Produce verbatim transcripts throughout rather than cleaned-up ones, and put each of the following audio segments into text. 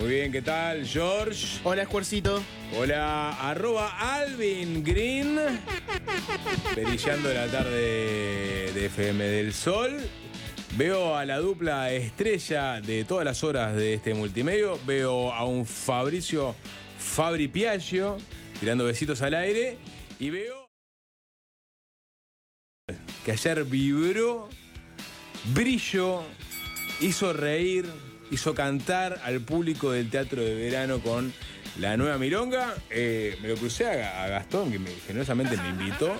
Muy bien, ¿qué tal, George? Hola, Escuercito. Hola, arroba Alvin Green. Perillando la tarde de F M del Sol. Veo a la dupla estrella de todas las horas de este multimedio. Veo a un Fabricio Fabri Piaggio tirando besitos al aire. Y veo que ayer vibró, brilló, hizo reír, hizo cantar al público del Teatro de Verano con la nueva milonga. Eh, me lo crucé a, a Gastón, que me, generosamente me invitó.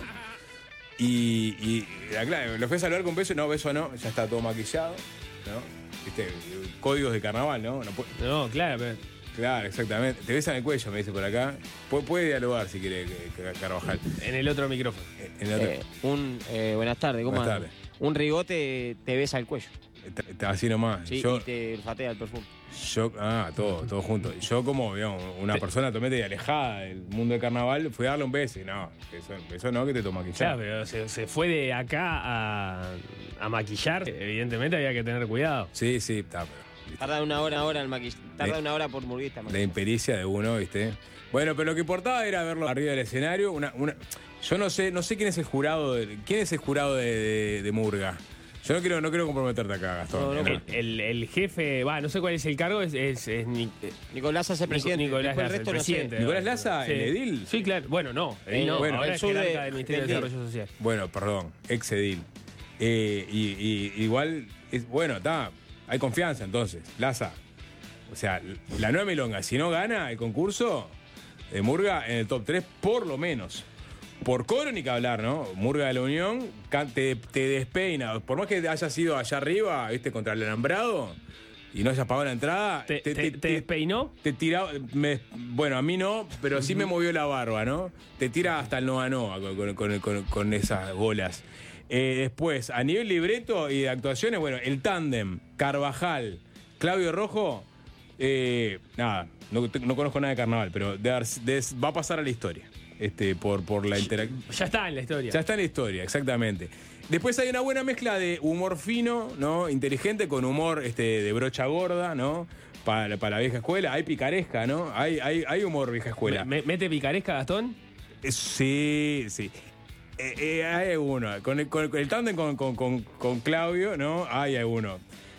Y, y claro, lo fui a saludar con beso. No, beso no, ya está todo maquillado, ¿no? ¿Viste? Códigos de carnaval, ¿no? No, puede... no claro, pero... Claro, exactamente. Te besan el cuello, me dice por acá. Pu puede dialogar si quiere, Carvajal. En el otro micrófono. En el otro... Eh, un, eh, buenas tardes, ¿cómo Buenas andas? tardes. Un rigote te besa el cuello. Así nomás. Sí, yo, y te olfatea el perfume. Yo, ah, todo, todo junto. Yo como, digamos, una persona totalmente alejada del mundo del carnaval, fui a darle un beso y no, eso, eso no, que te toma maquillar. Claro, pero se, se fue de acá a, a maquillar. Evidentemente había que tener cuidado. Sí, sí, está, pero... Tarda una hora ahora el maquillaje. Tarda una hora por murguista. La impericia de uno, ¿viste? Bueno, pero lo que importaba era verlo arriba del escenario. Una, una, yo no sé, no sé quién es el jurado de, quién es el jurado de, de, de Murga. Yo no quiero, no quiero comprometerte acá, Gastón. No, no, el, el, el jefe, va, no sé cuál es el cargo, es, es, es Nic, Nicolás Laza, presidente. Nicolás Laza, el presidente. Nicolás Laza, sí. el edil. Sí, claro. Bueno, no, edil no. Bueno, ahora el es sur jerarca de, del Ministerio de, de Desarrollo Social. Bueno, perdón, ex edil. Eh, y, y igual, es, bueno, está, hay confianza entonces, Laza. O sea, la nueva milonga, si no gana el concurso de Murga en el top tres, por lo menos. Por coro ni que hablar, ¿no? Murga de la Unión te, te despeina. Por más que haya sido allá arriba, ¿viste? Contra el alambrado y no hayas pagado la entrada. ¿Te, te, te, te despeinó? Te tira, me, bueno, a mí no, pero sí me movió la barba, ¿no? Te tira hasta el Noa Noa con, con, con, con esas bolas. Eh, después, a nivel libreto y de actuaciones, bueno, el tándem, Carvajal, Claudio Rojo, eh, nada, no, no conozco nada de carnaval, pero de, de, va a pasar a la historia. Este, por, por la interacción. Ya está en la historia. Ya está en la historia, exactamente. Después hay una buena mezcla de humor fino, ¿no? Inteligente, con humor este, de brocha gorda, ¿no? Para, para la vieja escuela. Hay picaresca, ¿no? Hay, hay, hay humor vieja escuela. ¿Me, ¿Mete picaresca, Gastón? Eh, sí, sí. Eh, eh, hay uno. Con el, con el tándem con, con, con, con Claudio, ¿no? Hay uno.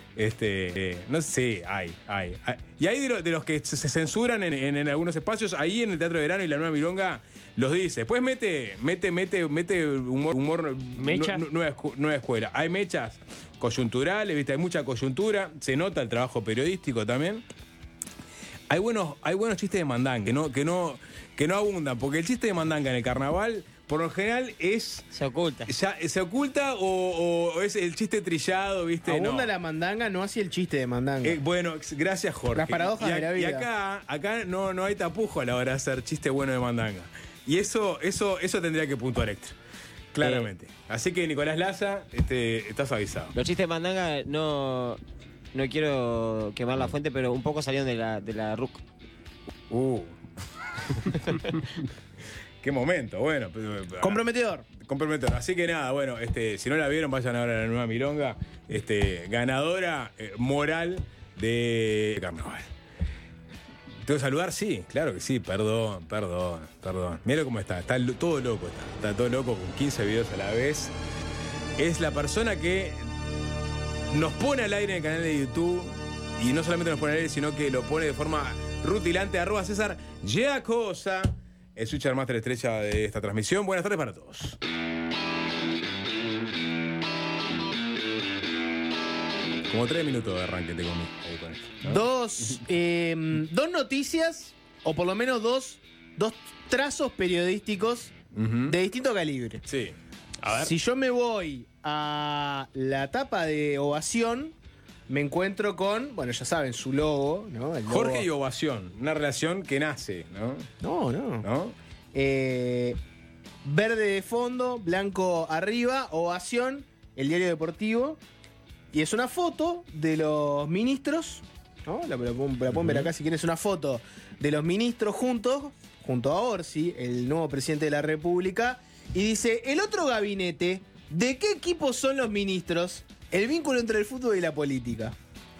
Este, eh, no sé, sí, hay, hay, hay. Y hay de, lo, de los que se, se censuran en, en, en algunos espacios, ahí en el Teatro de Verano y la Nueva Milonga los dice. Después mete, mete, mete, mete humor, humor ¿Mechas? Nu, nueva, nueva escuela. Hay mechas coyunturales, ¿viste? Hay mucha coyuntura, se nota el trabajo periodístico también. Hay buenos, hay buenos chistes de mandanga que no, que no, que no abundan, porque el chiste de mandanga en el carnaval por lo general es... Se oculta. Ya, ¿se oculta o, o es el chiste trillado, viste? Abunda no. la mandanga, no así el chiste de mandanga. Eh, bueno, gracias, Jorge. Las paradojas y a, de la vida. Y acá, acá no, no hay tapujo a la hora de hacer chiste bueno de mandanga. Y eso, eso, eso tendría que puntuar extra. Claramente. Eh. Así que, Nicolás Laza, este, estás avisado. Los chistes de mandanga no... No quiero quemar la fuente, pero un poco salieron de la, de la R U C. Uh. Qué momento, bueno. Comprometedor. Comprometedor. Así que nada, bueno, este, si no la vieron, vayan ahora a la nueva milonga. Este, ganadora eh, moral de carnaval. ¿Tengo que saludar? Sí, claro que sí. Perdón, perdón, perdón. Mira cómo está. Está todo loco. Está, está todo loco con quince videos a la vez. Es la persona que nos pone al aire en el canal de YouTube. Y no solamente nos pone al aire, sino que lo pone de forma rutilante. Arroba César Giacosa. El switcher master estrella de esta transmisión. Buenas tardes para todos. Como tres minutos de arranque te comí ahí con esto, ¿no? Dos, eh, dos noticias, o por lo menos dos, dos trazos periodísticos uh-huh. de distinto calibre. Sí. A ver. Si yo me voy a la tapa de Ovación, me encuentro con, bueno, ya saben, su logo, ¿no? El logo. Jorge y Ovación, una relación que nace, ¿no? No, no. ¿No? Eh, verde de fondo, blanco arriba, Ovación, el diario deportivo. Y es una foto de los ministros, ¿no? La, la, la pueden uh-huh. ver acá si quieren, es una foto de los ministros juntos, junto a Orsi, el nuevo presidente de la República. Y dice, el otro gabinete, ¿de qué equipo son los ministros? El vínculo entre el fútbol y la política.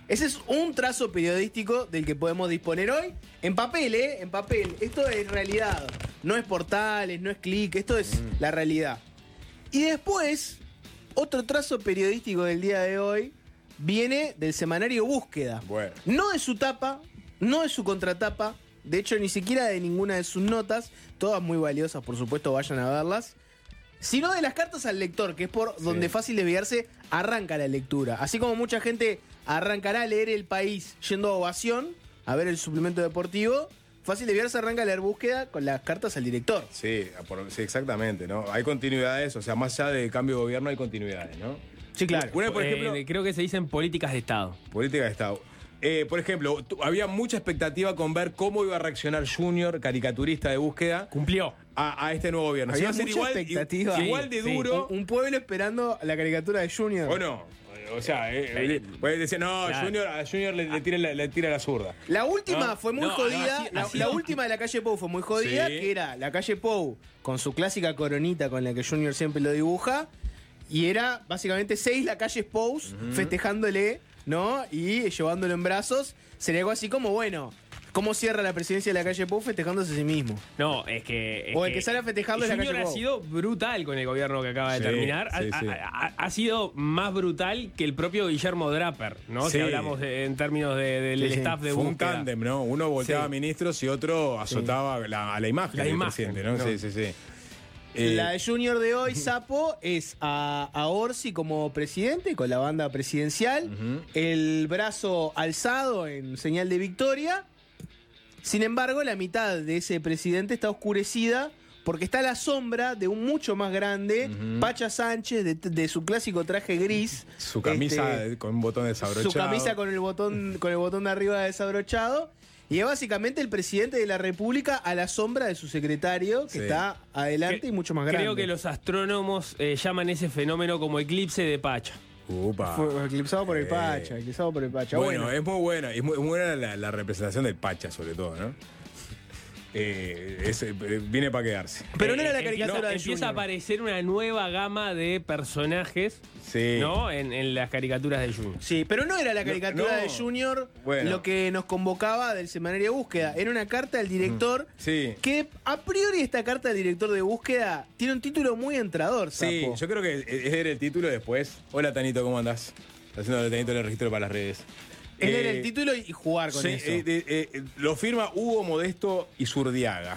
Ese es un trazo periodístico del que podemos disponer hoy. En papel, ¿eh? En papel. Esto es realidad. No es portales, no es clic, esto es mm. la realidad. Y después, otro trazo periodístico del día de hoy viene del semanario Búsqueda. Bueno. No de su tapa, no de su contratapa, de hecho ni siquiera de ninguna de sus notas, todas muy valiosas, por supuesto, vayan a verlas, sino de las cartas al lector, que es por sí. donde fácil desviarse arranca la lectura. Así como mucha gente arrancará a leer El País yendo a Ovación, a ver el suplemento deportivo, fácil desviarse arranca a leer Búsqueda con las cartas al director. Sí, por, sí, exactamente, ¿no? Hay continuidades, o sea, más allá de cambio de gobierno hay continuidades, ¿no? Sí, claro. Una, por ejemplo, eh, creo que se dicen políticas de Estado. Política de Estado. Eh, por ejemplo, tu, había mucha expectativa con ver cómo iba a reaccionar Junior, caricaturista de Búsqueda. Cumplió. A, a este nuevo gobierno. Había si mucha igual, expectativa. Igual de sí, duro. Un, un pueblo esperando la caricatura de Junior. ¿O no? O sea, eh, eh, pues decía, no, claro. Junior, a Junior le, le, tira la, le tira la zurda. La última ¿No? fue muy No, jodida. no, así- la, así la no. última de la calle Pou fue muy jodida, Sí. que era la calle Pou con su clásica coronita con la que Junior siempre lo dibuja. Y era básicamente seis la calle Pou uh-huh. festejándole, ¿no? Y llevándolo en brazos. Sería algo así como, bueno, ¿cómo cierra la presidencia de la calle Pou festejándose a sí mismo? No, es que. Es O el que sale a festejarlo es la Junior calle ha Pou. sido brutal con el gobierno que acaba de Sí, terminar. sí, ha, sí. ha- ha- ha sido más brutal que el propio Guillermo Draper, ¿no? Sí. Si hablamos de- en términos de- del Sí, sí. staff de Fue un Búsqueda. tándem, ¿no? Uno volteaba Sí. a ministros y otro azotaba la- a la imagen La del imagen, presidente, ¿no? ¿no? Sí, sí, sí. Eh, La de Junior de hoy, Sapo, es a, a Orsi como presidente, con la banda presidencial, Ujú. el brazo alzado en señal de victoria. Sin embargo, la mitad de ese presidente está oscurecida porque está a la sombra de un mucho más grande, Ujú. Pacha Sánchez, de, de su clásico traje gris. Su camisa Este, con un botón desabrochado. su camisa con el botón con el botón de arriba desabrochado. Y es básicamente el presidente de la República a la sombra de su secretario, que Sí. está adelante Que- y mucho más grande. Creo que los astrónomos eh, llaman ese fenómeno como eclipse de Pacha. Upa. Fue eclipsado por el Eh. Pacha, eclipsado por el Pacha. Bueno, Bueno, es muy buena. Es muy, muy buena la, la representación del Pacha, sobre todo, ¿no? Eh, es, eh, viene para quedarse. pero no Eh, era la empieza- caricatura de Empieza Junior. a aparecer una nueva gama de personajes, Sí. ¿no? En, en las caricaturas de Junior. Sí, pero no era la caricatura no. de Junior Bueno. lo que nos convocaba del semanario Búsqueda. Era una carta del director. Sí. Que a priori esta carta del director de Búsqueda tiene un título muy entrador, Sí, Sapo. yo creo que es leer el título después. Hola, Tanito, ¿cómo andás? Está haciendo el Tanito el registro para las redes. Es leer Eh, el título y jugar con sí, eso. eh, eh, eh, lo firma Hugo Modesto y Zurdiaga.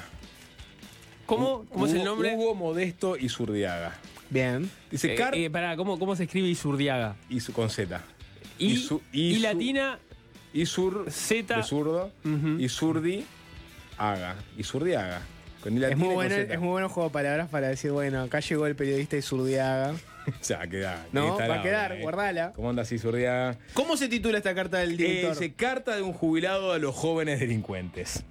¿Cómo? ¿Cómo es el Hugo- nombre? Hugo Modesto y Zurdiaga. Bien. Dice Eh, Car eh, pará, ¿cómo, ¿cómo se escribe Isurdiaga? y su, con Z. Y, su- y su- latina, Y sur Z. de zurdo. Ujú. Y zurdi haga. Y zurdiaga. Con I latina Es muy, y con bueno, Z. es muy bueno juego de palabras para decir, bueno, acá llegó el periodista de Zurdiaga. Ya, queda. No, instalable, va a quedar, eh. guardala. ¿Cómo anda así, Zurdiaga? ¿Cómo se titula esta carta del director? Eh, se carta de un jubilado a los jóvenes delincuentes.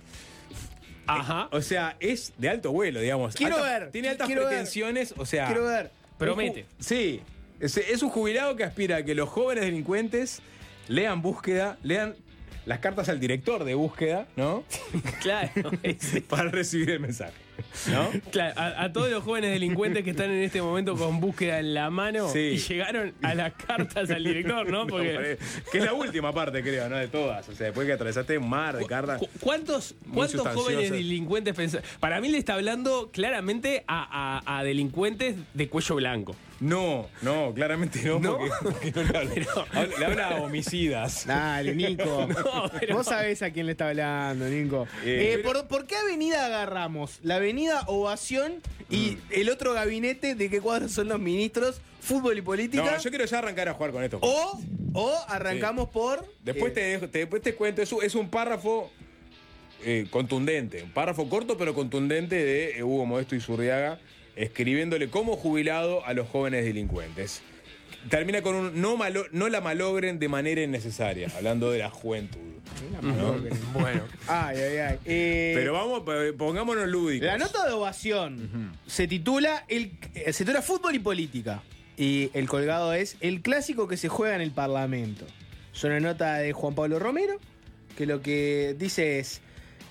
Ajá. O sea, es de alto vuelo, digamos. Quiero Alta- ver, Tiene altas quiero ver. pretensiones, o sea. Quiero ver. Promete. un ju- Sí. Es, es un jubilado que aspira a que los jóvenes delincuentes lean Búsqueda, lean las cartas al director de Búsqueda, ¿no? Claro. ese. Para recibir el mensaje. ¿No? Claro, a, a todos los jóvenes delincuentes que están en este momento con búsqueda en la mano Sí. y llegaron a las cartas al director, ¿no? No, Porque pare- que es la última parte, creo, ¿no? De todas. O sea, después que atravesaste un mar de cartas. ¿Cu- ¿Cuántos, Muy cuántos jóvenes sustanciosas. delincuentes pensan? Para mí le está hablando claramente a, a- a delincuentes de cuello blanco. No, no, claramente no, ¿No? Porque, porque no le habla. Habla- Le habla a homicidas. Dale, Nico. No, pero- Vos sabés a quién le está hablando, Nico. Eh, Eh, pero- ¿por, por qué avenida agarramos? La avenida Ovación y el otro gabinete de qué cuadros son los ministros, fútbol y política. No, yo quiero ya arrancar a jugar con esto. o, o arrancamos por. Después, eh, te, dejo- te- después te cuento, es un, es un párrafo eh, contundente, un párrafo corto pero contundente de eh, Hugo Modesto y Zurdiaga, escribiéndole como jubilado a los jóvenes delincuentes. Termina con un no, malo, no la malogren de manera innecesaria, hablando de la juventud. ¿no? Bueno. Ay, ay, ay. Eh, Pero vamos, eh, pongámonos lúdicos. La nota de ovación se titula el, eh, se titula Fútbol y Política. Y el colgado es El clásico que se juega en el Parlamento. Es una nota de Juan Pablo Romero, que lo que dice es: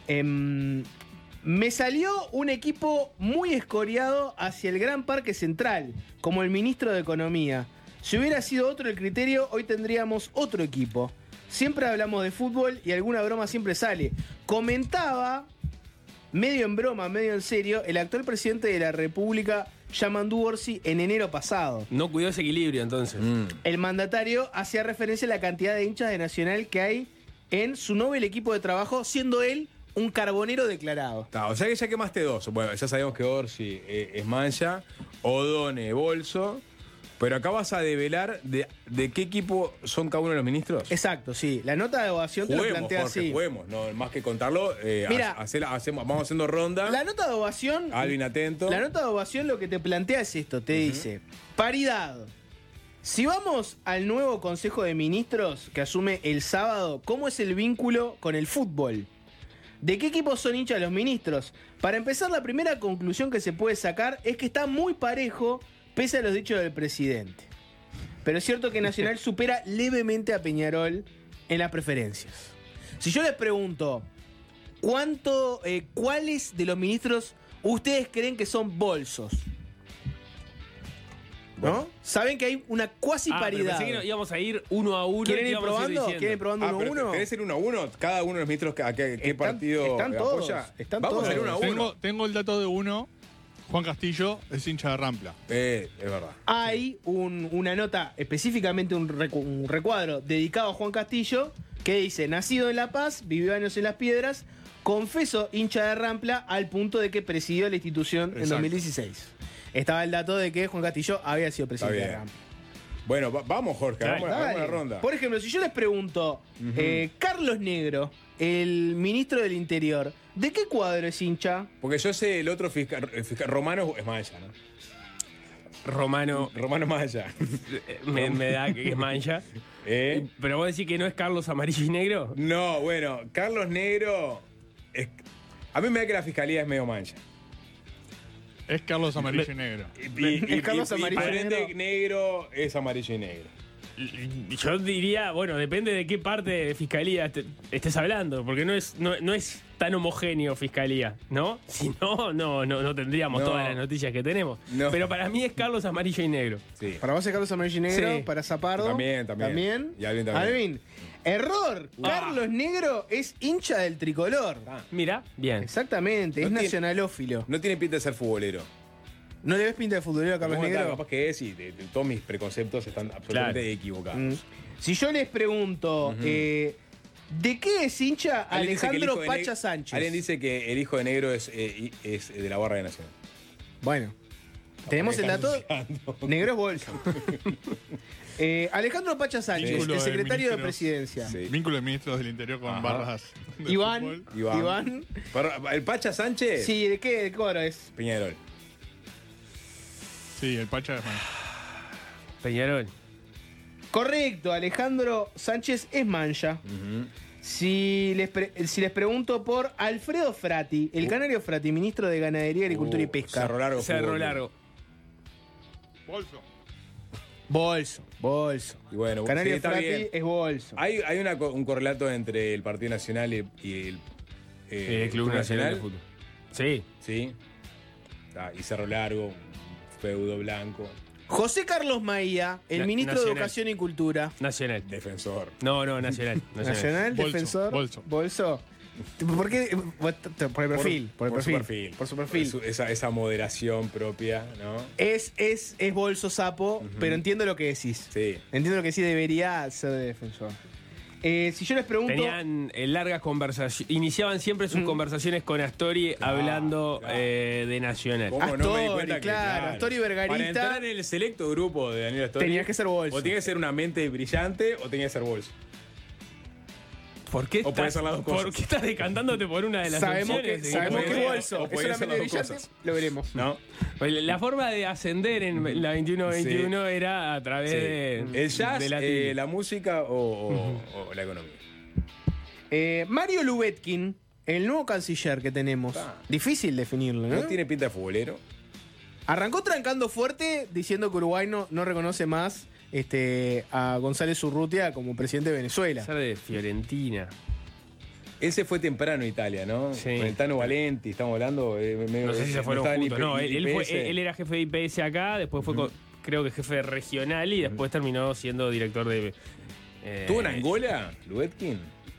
em, me salió un equipo muy escoriado hacia el Gran Parque Central, como el ministro de Economía. Si hubiera sido otro el criterio, hoy tendríamos otro equipo. siempre hablamos de fútbol y alguna broma siempre sale. Comentaba, medio en broma, medio en serio, el actual presidente de la República, Yamandu Orsi, en enero pasado. No cuidó ese equilibrio entonces. Mm. El mandatario hacía referencia a la cantidad de hinchas de Nacional que hay en su Nobel equipo de trabajo, siendo él un carbonero declarado. Ta, o sea que ya quemaste dos. Bueno, ya sabemos que Orsi eh, es Mancha, Odone, Bolso. Pero acá vas a develar de, de qué equipo son cada uno de los ministros. Exacto, sí. La nota de ovación te lo Juguemos, plantea Jorge, así. juguemos. No, más que contarlo, eh, Mira. ha- hacer- hacemos, vamos haciendo ronda. La nota de ovación. Alvin atento. La nota de ovación lo que te plantea es esto, te dice, paridad. Si vamos al nuevo Consejo de Ministros que asume el sábado, ¿cómo es el vínculo con el fútbol? ¿De qué equipos son hinchas los ministros? Para empezar, la primera conclusión que se puede sacar es que está muy parejo, pese a los dichos del presidente. Pero es cierto que Nacional supera levemente a Peñarol en las preferencias. Si yo les pregunto, ¿cuánto, eh, ¿cuáles de los ministros ustedes creen que son bolsos? ¿No? Bueno. Saben que hay una cuasi Ah, pero paridad. pensé que no- íbamos a ir uno a uno. ¿Quieren y ir íbamos a probando? diciendo. ¿Quieren ir probando Ah, uno a pero uno? ¿querés ir uno a uno? Cada uno de los ministros, ¿a qué, qué Están- partido están eh, todos, apoya? están Vamos a ir todos. uno a uno. Tengo, tengo el dato de uno. Juan Castillo es hincha de Rampla. Eh, es verdad. Hay un- una nota, específicamente un, recu- un recuadro dedicado a Juan Castillo, que dice, nacido en La Paz, vivió años en Las Piedras, confeso hincha de Rampla al punto de que presidió la institución en Exacto. dos mil dieciséis. Estaba el dato de que Juan Castillo había sido presidente de bien. Rampla. Bueno, va- vamos, Jorge, Dale, hagamos, hagamos Dale. una ronda. Por ejemplo, si yo les pregunto, eh, Carlos Negro, el ministro del Interior, ¿de qué cuadro es hincha? Porque yo sé el otro fiscal, el fiscal Romano es Maya, ¿no? Romano Romano Maya. me, me da que es mancha. ¿Eh? Pero vos decís que no es Carlos Amarillo y Negro. No, bueno, Carlos Negro. es- a mí me da que la fiscalía es medio mancha. Es Carlos Amarillo y Negro. Y, Es Carlos Amarillo y por ende, Negro. negro es amarillo y negro. Yo diría, bueno, depende de qué parte de fiscalía est- estés hablando, porque no es, no, no es tan homogéneo fiscalía, ¿no? Si no, no, no, no tendríamos No. todas las noticias que tenemos. No. Pero para mí es Carlos Amarillo y Negro. Sí. Para vos es Carlos Amarillo y Negro, Sí. para Zapardo. También, también. Y Alvin también. Alvin, error. Ah. Carlos Negro es hincha del tricolor. Ah, Mira, bien. Exactamente, No es tiene- nacionalófilo. no tiene pinta de ser futbolero. ¿No le ves pinta de futbolero a Carlos ¿Cómo está? Negro? Capaz que es y de- de- todos mis preconceptos están absolutamente Claro. equivocados. Mm. Si yo les pregunto, eh, ¿de qué es hincha Alguien dice que el Alejandro hijo de Pacha Ne- Sánchez? Alguien dice que el hijo de negro es, eh, y- es de la barra de Nacional. Bueno, tenemos el dato. Negro es bolso. Eh, Alejandro Pacha Sánchez, Vínculo el de secretario de ministros. presidencia. Sí. Vínculo de ministros del Interior con Ajá. barras de Iván, fútbol. Iván. Iván. Pero, ¿el Pacha Sánchez? Sí, ¿de qué, de qué cuadro es? Peñarol. Sí, el Pacha es mancha. Peñarol. Correcto, Alejandro Sánchez es mancha. Si les, pre- si les pregunto por Alfredo Frati, el canario Frati, ministro de Ganadería, Agricultura y Uh, Pesca. Cerro Largo. Cerro Fútbol. Largo. Bolso. Bolso, bolso. Y bueno, Canario sí, está Frati bien. es bolso. Hay, hay una co- un correlato entre el Partido Nacional y, y el, eh, El Club Nacional de Fútbol. Sí. Sí. Ah, y Cerro Largo, un feudo blanco, José Carlos Maía, el Na- ministro de nacional. Educación y Cultura. Nacional. defensor. No, no, Nacional. Nacional. Nacional, Bolso, defensor. bolso. Bolso. ¿Por qué? Por el perfil. Por, el por su perfil. perfil. Por su perfil. Por su- esa, esa moderación propia, ¿no? Es, es, es bolso sapo, pero entiendo lo que decís. Sí. Entiendo lo que sí debería ser de defensor. Eh, si yo les pregunto. Tenían eh, largas conversaciones. Iniciaban siempre sus Mm. conversaciones con Astori Claro, hablando claro. eh, de Nacional. ¿Cómo no me di Astori, cuenta que, claro, Astori Vergarista. Para entrar en el selecto grupo de Daniel Astori. Tenías que ser bolso. O tenía que ser una mente brillante o tenía que ser bolso. ¿Por qué, O puede estás, ser las dos cosas. ¿Por qué estás decantando por una de las sabemos que, opciones? sabemos que podía- es bolso. o Es podía una ser mente las dos brillante. cosas. Lo veremos. ¿No? Pues la forma de ascender en la veintiuno veintiuno era a través Sí. de. El jazz, de la eh, tibia. la música o, o- o la economía. Eh, Mario Lubetkin, el nuevo canciller que tenemos. Ah. Difícil definirlo, ¿no? ¿No tiene pinta de futbolero? Arrancó trancando fuerte diciendo que Uruguay no, no reconoce más este, a González Urrutia como presidente de Venezuela. Ser de Fiorentina. Él se fue temprano a Italia, ¿no? Sí. Con el Tano Valenti, estamos hablando. eh, medio- No sé si se fueron estaba ni juntos. P- No, ni él, él fue- I P S. él era jefe de I P S acá, después fue, co- creo que jefe regional y después terminó siendo director de Eh, ¿Tuvo en Angola, Lubetkin?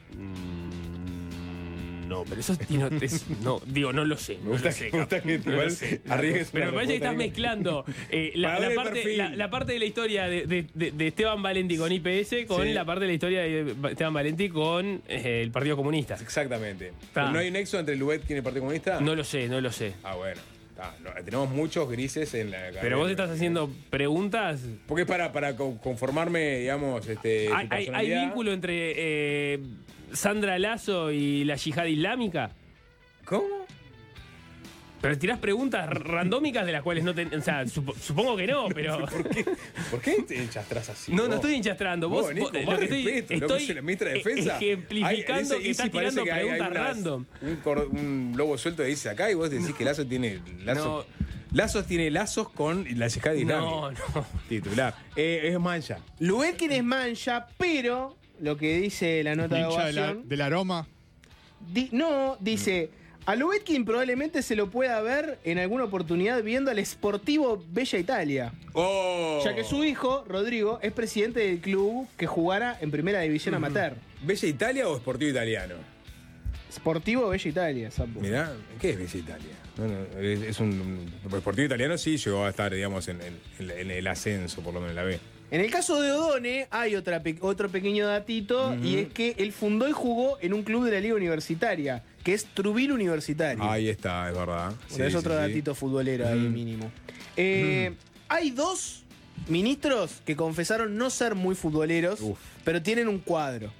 mm, No, pero eso es, no, es- no, digo, no lo sé. Me no gusta lo sé, que, me gusta que no lo igual sé. arriesgues Pero una me parece que estás respuesta mezclando eh, la, Para la ver el parte, perfil. la, la parte de la historia de, de- de- de Esteban Valenti con I P S con Sí. la parte de la historia de Esteban Valenti con eh, el Partido Comunista. Exactamente. Ta. ¿No hay nexo entre Lubetkin y el Partido Comunista? No lo sé, no lo sé. Ah, bueno. Ta, no, tenemos muchos grises en la carrera. Pero vos estás haciendo preguntas. Porque es para, para co- conformarme, digamos, este, tu ¿Hay, hay- hay personalidad. vínculo entre eh, Sandra Lazo y la yihad islámica? ¿Cómo? Pero tirás preguntas randómicas de las cuales no te. O sea, supo- supongo que no, pero. ¿Por qué, ¿Por qué te enchastras así? No, no vos? estoy hinchastrando. Vos, Vos venís vos- con lo más que estoy, respeto, loco, estoy soy la ministra de e- Defensa. ejemplificando Hay- en ese que estás Easy parece tirando que hay- hay preguntas unas- random. Un, cor- un lobo suelto dice acá y vos decís que Lazo tiene. Lazo, Lazos tiene lazos con la yihad islámica. No, no. Titular. Eh, es mancha. Lubetkin es mancha, pero lo que dice la nota de Hincha de la- ovación. del aroma. di- no, dice. A Lubetkin probablemente se lo pueda ver en alguna oportunidad viendo al Sportivo Bella Italia, Oh. ya que su hijo, Rodrigo, es presidente del club que jugara en primera división amateur. ¿Bella Italia o Sportivo Italiano? Sportivo Bella Italia, Sapo. Mirá, ¿qué es Bella Italia? No, no, es, es un, un Sportivo Italiano sí llegó a estar, digamos, en, en- en la- en el ascenso, por lo menos en la B. En el caso de Odone hay otra pe- otro pequeño datito y es que él fundó y jugó en un club de la liga universitaria, que es Truville Universitario. Ahí está, es verdad. Bueno, es otro datito futbolero ahí mínimo. Eh, Hay dos ministros que confesaron no ser muy futboleros, Uf. pero tienen un cuadro.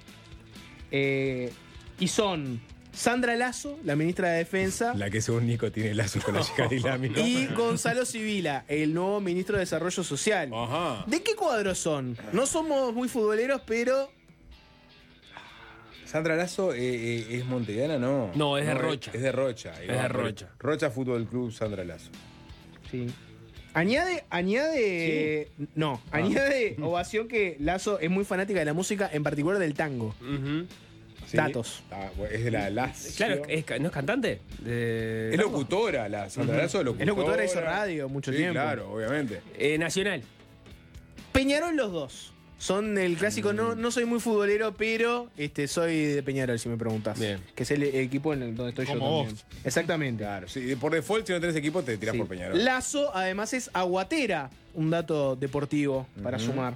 Eh, y son Sandra Lazo, la ministra de Defensa, La que según Nico tiene lazos con la yihad islámica. y Gonzalo Sibila, el nuevo ministro de Desarrollo Social. Ajá. ¿De qué cuadro son? No somos muy futboleros, pero Sandra Lazo eh, eh, es montevideana, ¿no? No, es de Rocha. Es de Rocha. ahí Es va, de Rocha. Rocha Fútbol Club Sandra Lazo. sí. Añade, añade, no, añade ovación que Lazo es muy fanática de la música, en particular del tango. Ujú. ¿Sí? Datos. Ah, bueno, es de la Lazo. Claro, es ca- ¿no es cantante? De- Es locutora, la Sandra Lazo es locutora. Es locutora, hizo radio mucho Sí, tiempo. claro, obviamente. Eh, Nacional. Peñarol los dos. Son el clásico, no, no soy muy futbolero, pero este, soy de Peñarol, si me preguntas. Bien. Que es el equipo en el donde estoy yo Como también. Exactamente. Claro, sí, por default, si no tenés equipo, te tirás Sí. por Peñarol. Lazo, además, es aguatera. Un dato deportivo para sumar.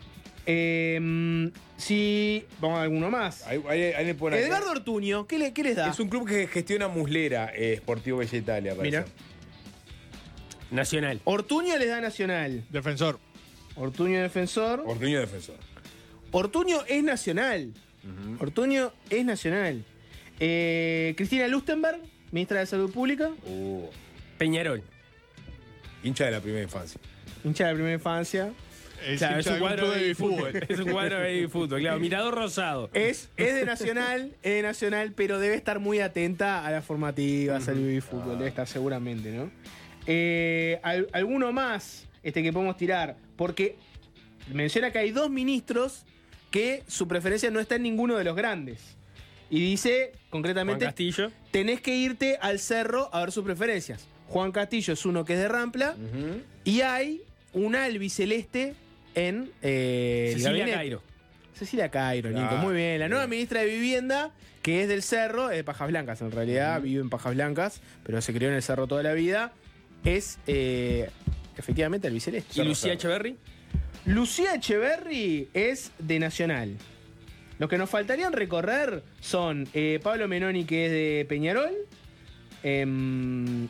Eh, si. Vamos a alguno más. Ahí, ahí- ahí le ponen acá. Edgardo Ortuño, ¿qué, le, qué les da? Es un club que gestiona Muslera, eh, Sportivo Bella Italia, parece. Mira. Nacional. Ortuño les da Nacional. Defensor. Ortuño defensor. Ortuño defensor. Ortuño es nacional. Ortuño es nacional. Eh, Cristina Lustenberg, ministra de Salud Pública, Uh, Peñarol. hincha de la primera infancia. hincha de la primera infancia. Es Claro, es hincha un de algún cuadro club de de fútbol. fútbol. Es un cuadro de fútbol, claro. Mirador rosado. Es, es de nacional, es de nacional, pero debe estar muy atenta a las formativas, al baby fútbol, debe estar seguramente, ¿no? Eh, al- alguno más este, que podemos tirar, porque menciona que hay dos ministros que su preferencia no está en ninguno de los grandes. Y dice, Juan concretamente, Castillo. tenés que irte al cerro a ver sus preferencias. Juan Castillo es uno que es de Rampla y hay un albiceleste en eh, el Cecilia gabinete. Cairo. Cecilia Cairo, Nico, Claro, muy bien. La nueva bien. ministra de Vivienda, que es del Cerro, es de Pajas Blancas en realidad, vive en Pajas Blancas, pero se crió en el Cerro toda la vida, es eh, efectivamente albiceleste. ¿Y Lucía Echeverry? Lucía Echeverry es de Nacional. Los que nos faltarían recorrer son eh, Pablo Menoni, que es de Peñarol, em,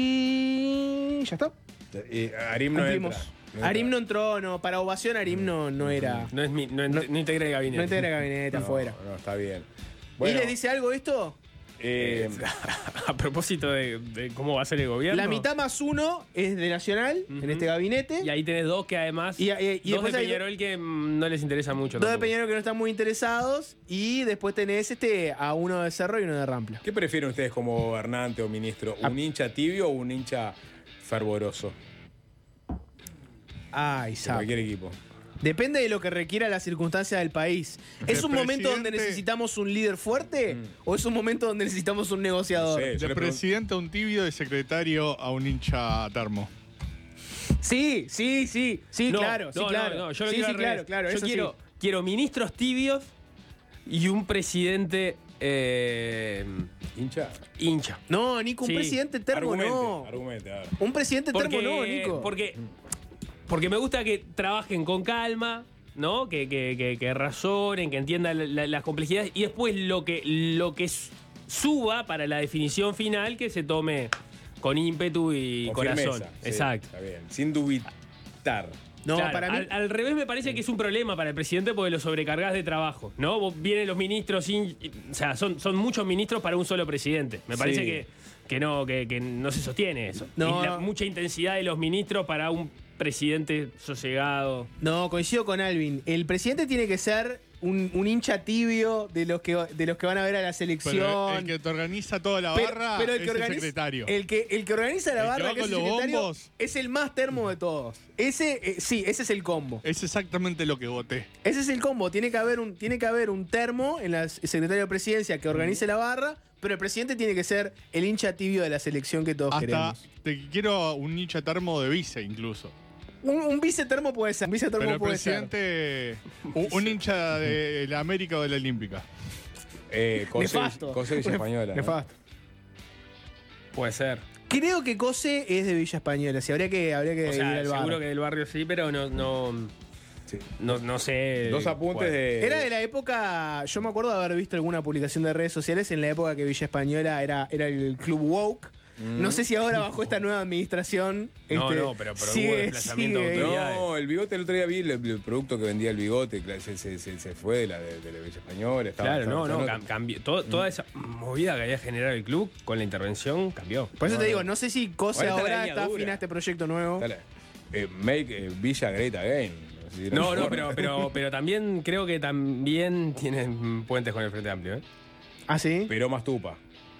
y ya está. Eh, Arim no Cumplimos. entra. No Arim entra. no entró, no, para ovación Arim no, no era. No, es mi, no, ent- No- no integra el gabinete. No integra el gabinete No, afuera. No, está bien. ¿Y Bueno, les dice algo esto? eh, A propósito de, de cómo va a ser el gobierno. La mitad más uno es de Nacional en Ujú. este gabinete. Y ahí tenés dos que además. Y- y- y dos de después hay- Peñarol que mm, no les interesa mucho. Dos de tampoco. Peñarol que no están muy interesados. Y después tenés este a uno de Cerro y uno de Rampla. ¿qué prefieren ustedes como gobernante o ministro? ¿Un hincha tibio o un hincha fervoroso? Ay, De sabe. cualquier equipo. Depende de lo que requiera la circunstancia del país. ¿Es De un momento donde presidente- necesitamos un líder fuerte? ¿O es un momento donde necesitamos un negociador? No sé. Yo De le pregun- presidente a un tibio, de secretario a un hincha termo. Sí, sí, sí. Sí, No, claro, sí, no, claro. no, no, yo lo sí, quiero sí, al claro, revés. claro. Yo eso quiero sí. quiero ministros tibios y un presidente eh, ¿Hincha? hincha. No, Nico, un Sí. presidente termo Argumente, no. argumente, a ver. Un presidente termo no, Nico. Porque, porque me gusta que trabajen con calma, ¿no? Que, que, que, que razonen, que entiendan la- la- las complejidades y después lo que, lo que s- suba para la definición final que se tome con ímpetu y Con corazón. firmeza, sí, Exacto. Está bien. Sin dubitar. No, Claro, para mí. al, al revés me parece que es un problema para el presidente porque lo sobrecargas de trabajo, ¿no? Vos vienen los ministros sin, o sea, son, son muchos ministros para un solo presidente. Me parece Sí. que, que no, que, que no se sostiene eso. No. Y la mucha intensidad de los ministros para un presidente sosegado. No, coincido con Alvin. El presidente tiene que ser un, un hincha tibio de los que de los que van a ver a la selección. Pero el que te organiza toda la Pero- barra pero el es que el organiza, secretario. El que, el que organiza la El que barra, va que es con el los secretario, bombos. es el más termo de todos. Ese, eh, sí, ese es el combo. Es exactamente lo que voté. Ese es el combo. Tiene que haber un, tiene que haber un termo en la s- secretario de presidencia que organice la barra, pero el presidente tiene que ser el hincha tibio de la selección que todos Hasta queremos. te quiero un hincha termo de vice incluso. Un, un vice termo puede ser. Un vice termo Pero el puede ser. presidente, un, un hincha de la América o de la Olímpica. Eh, Cose, Nefasto. Cose Villa Española. ¿no? Nefasto. Puede ser. Creo que Cose es de Villa Española. Si habría que, habría que O ir sea, al bar. seguro que del barrio sí, pero no, no, Sí. no, no sé. Dos apuntes cuál. de. Era de la época, yo me acuerdo de haber visto alguna publicación de redes sociales en la época que Villa Española era, era el club woke. No sé si ahora bajo esta nueva administración. No, este, no, pero- pero hubo sigue- desplazamiento sigue- de autoridades. No, el bigote el otro día vi el, el producto que vendía el bigote, claro, se, se, se, se fue de la, de, de la Villa Española. Estaba, Claro, estaba- no, no, estaba- cam- cambió. Todo- toda esa movida que había generado el club con la intervención cambió. Por eso te digo, no sé si Cose Ahora está la ahora línea está dura. afín a este proyecto nuevo. Dale. Eh, make eh, Villa Great Again. No, sé si era No, mejor. no, pero, pero, pero también creo que también tienen puentes con el Frente Amplio, ¿eh? ¿Ah, sí? Pero más tupa.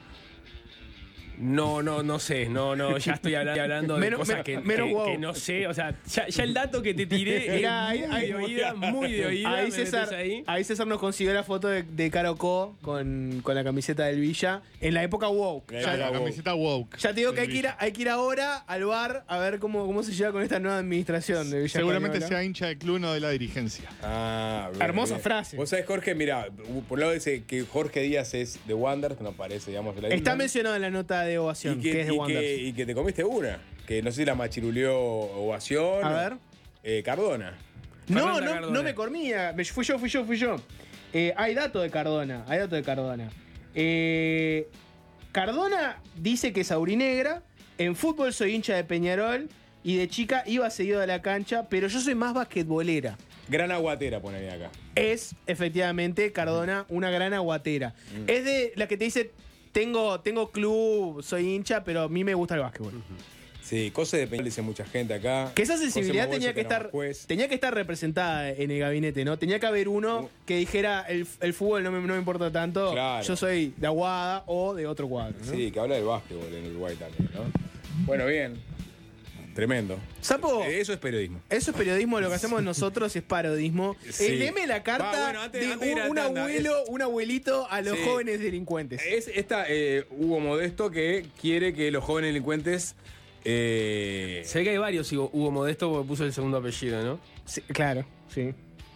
No, no, no sé, no, no, ya estoy hablando, hablando de Menos- cosas me- que, menos que- wow. que no sé, o sea, ya, ya el dato que te tiré Mirá, es ahí- muy ahí- de oída, muy de oída, Ahí me César, metés ahí. ahí César nos consiguió la foto de, de Caro Co con, con la camiseta del Villa en la época woke. La Ya, La woke. camiseta woke. ya te digo que hay del que, ir, a- hay que ir ahora al bar a ver cómo, cómo se lleva con esta nueva administración de Villa Seguramente Española. sea hincha del club, no de la dirigencia. Ah, bien, Hermosa bien. frase. Vos sabés, Jorge, mira, por un lado dice que Jorge Díaz es de Wander, que no parece, digamos, de la Está isla. mencionado en la nota de y ovación, que, que, es de y, Wanderers. que, y que te comiste una. Que no sé si la machiruleó ovación. A o- ver. Eh, Cardona. No, Fernanda no, Cardona. no me cormía. Me- Fui yo, fui yo, fui yo. Eh, hay dato de Cardona. Hay dato de Cardona. Eh, Cardona dice que es aurinegra. En fútbol soy hincha de Peñarol. Y de chica iba seguido a la cancha. Pero yo soy más basquetbolera. Gran aguatera, poneré acá. Es efectivamente Cardona una gran aguatera. Es de la que te dice. Tengo, tengo club, soy hincha, pero a mí me gusta el básquetbol. Sí, cosas de Peñarol dice mucha gente acá. Que esa José sensibilidad Mabolso, tenía que, era estar, más juez. tenía que estar representada en el gabinete, ¿no? Tenía que haber uno que dijera el, el fútbol no me, no me importa tanto, Claro. yo soy de Aguada o de otro cuadro. ¿no? Sí, que habla del básquetbol en Uruguay también, ¿no? Bueno, bien. Tremendo. Sapo, Eh, Eso es periodismo. eso es periodismo, lo que hacemos nosotros es parodismo. Sí. Eh, léeme la carta Va, bueno, antes- de antes de ir un, a un tanda, abuelo, un abuelito a los Sí. jóvenes delincuentes. Es esta eh, Hugo Modesto que quiere que los jóvenes delincuentes. Eh, Sé que hay varios Hugo, Hugo Modesto porque puso el segundo apellido, ¿no? Sí, claro, sí.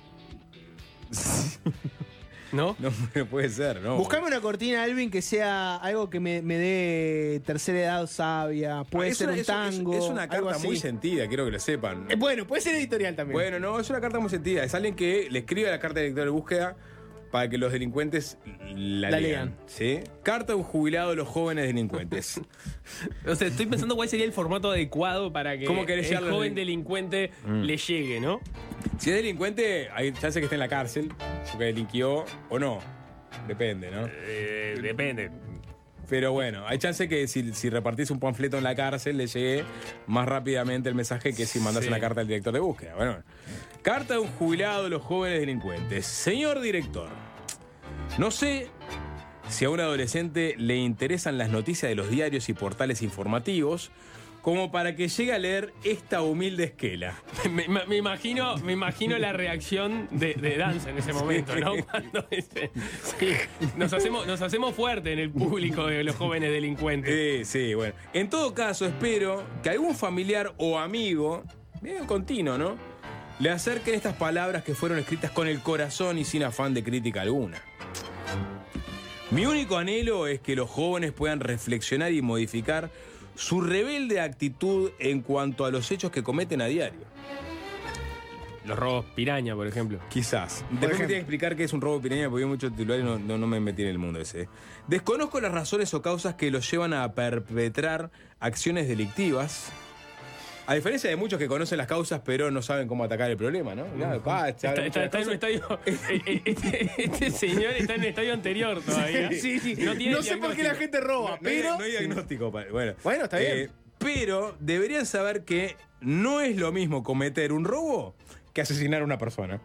¿No? No puede ser, ¿no? Buscame una cortina, Alvin, que sea algo que me, me dé tercera edad sabia. Puede Es ser una- un es- es- tango. Es, una algo carta así. muy sentida, quiero que lo sepan. Eh, bueno, puede ser editorial también. Bueno, no, es una carta muy sentida. Es alguien que le escribe la carta de director de búsqueda para que los delincuentes la, La lean. lean. ¿Sí? Carta de un jubilado de los jóvenes delincuentes. O sea, estoy pensando cuál sería el formato adecuado para que ¿Cómo querés el llegar a los joven delin- delincuente le llegue, ¿no? Si es delincuente, hay chance que esté en la cárcel, porque delinquió o no. Depende, ¿no? Eh, depende. Pero bueno, hay chance que si, si repartís un panfleto en la cárcel le llegue más rápidamente el mensaje que si mandás Sí. una carta al director de búsqueda. Bueno, carta de un jubilado de los jóvenes delincuentes. Señor director, no sé si a un adolescente le interesan las noticias de los diarios y portales informativos como para que llegue a leer esta humilde esquela. Me, me- me imagino, me imagino la reacción de, de Danza en ese momento, ¿no? Cuando dice, sí, nos hacemos, nos hacemos fuerte en el público de los jóvenes delincuentes. Sí, sí, bueno. En todo caso, espero que algún familiar o amigo, medio continuo, ¿no? le acerquen estas palabras que fueron escritas con el corazón y sin afán de crítica alguna. Mi único anhelo es que los jóvenes puedan reflexionar y modificar su rebelde actitud en cuanto a los hechos que cometen a diario. Los robos piraña, por ejemplo. Quizás. Después me tiene que explicar qué es un robo piraña porque hay muchos titulares y no, no, no me metí en el mundo ese. Desconozco las razones o causas que los llevan a perpetrar acciones delictivas. A diferencia de muchos que conocen las causas pero no saben cómo atacar el problema, ¿no? Claro, pa, Está, está- está en un estadio. Este, este señor está en un estadio anterior todavía. Sí, sí. No No, tiene sé por qué la diagnóstico. gente roba, No, no hay- pero. no hay diagnóstico. pa- Bueno, Bueno, está bien. Pero deberían saber que no es lo mismo cometer un robo que asesinar a una persona.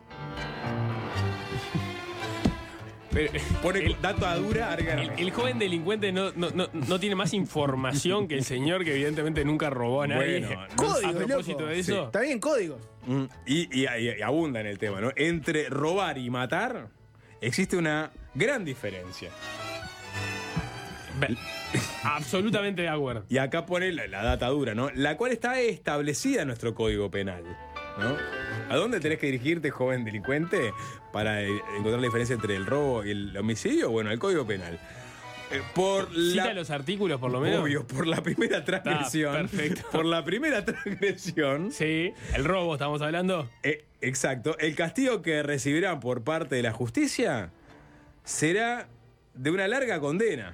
Pero, Pone el, dato a dura, el- argana. el joven delincuente no, no, no, no tiene más información que el señor que evidentemente nunca robó a nadie. Bueno, Códigos, a propósito loco. de eso. Está bien, códigos. Mm, Y, y- y- y abunda en el tema, ¿no? Entre robar y matar existe una gran diferencia. Ve- Absolutamente de acuerdo. Y acá pone la, la data dura, ¿no? La cual está establecida en nuestro Código Penal, ¿no? ¿A dónde tenés que dirigirte, joven delincuente, para eh, encontrar la diferencia entre el robo y el homicidio? Bueno, el Código Penal. Eh, por Cita la... los artículos, por lo menos. Obvio, por la primera transgresión. perfecto. Por la primera transgresión. Sí, el robo, estamos hablando. Eh, exacto. El castigo que recibirán por parte de la justicia será de una larga condena.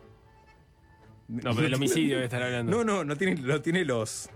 No, pero el homicidio debe estar hablando. No, no, no tiene, no tiene los.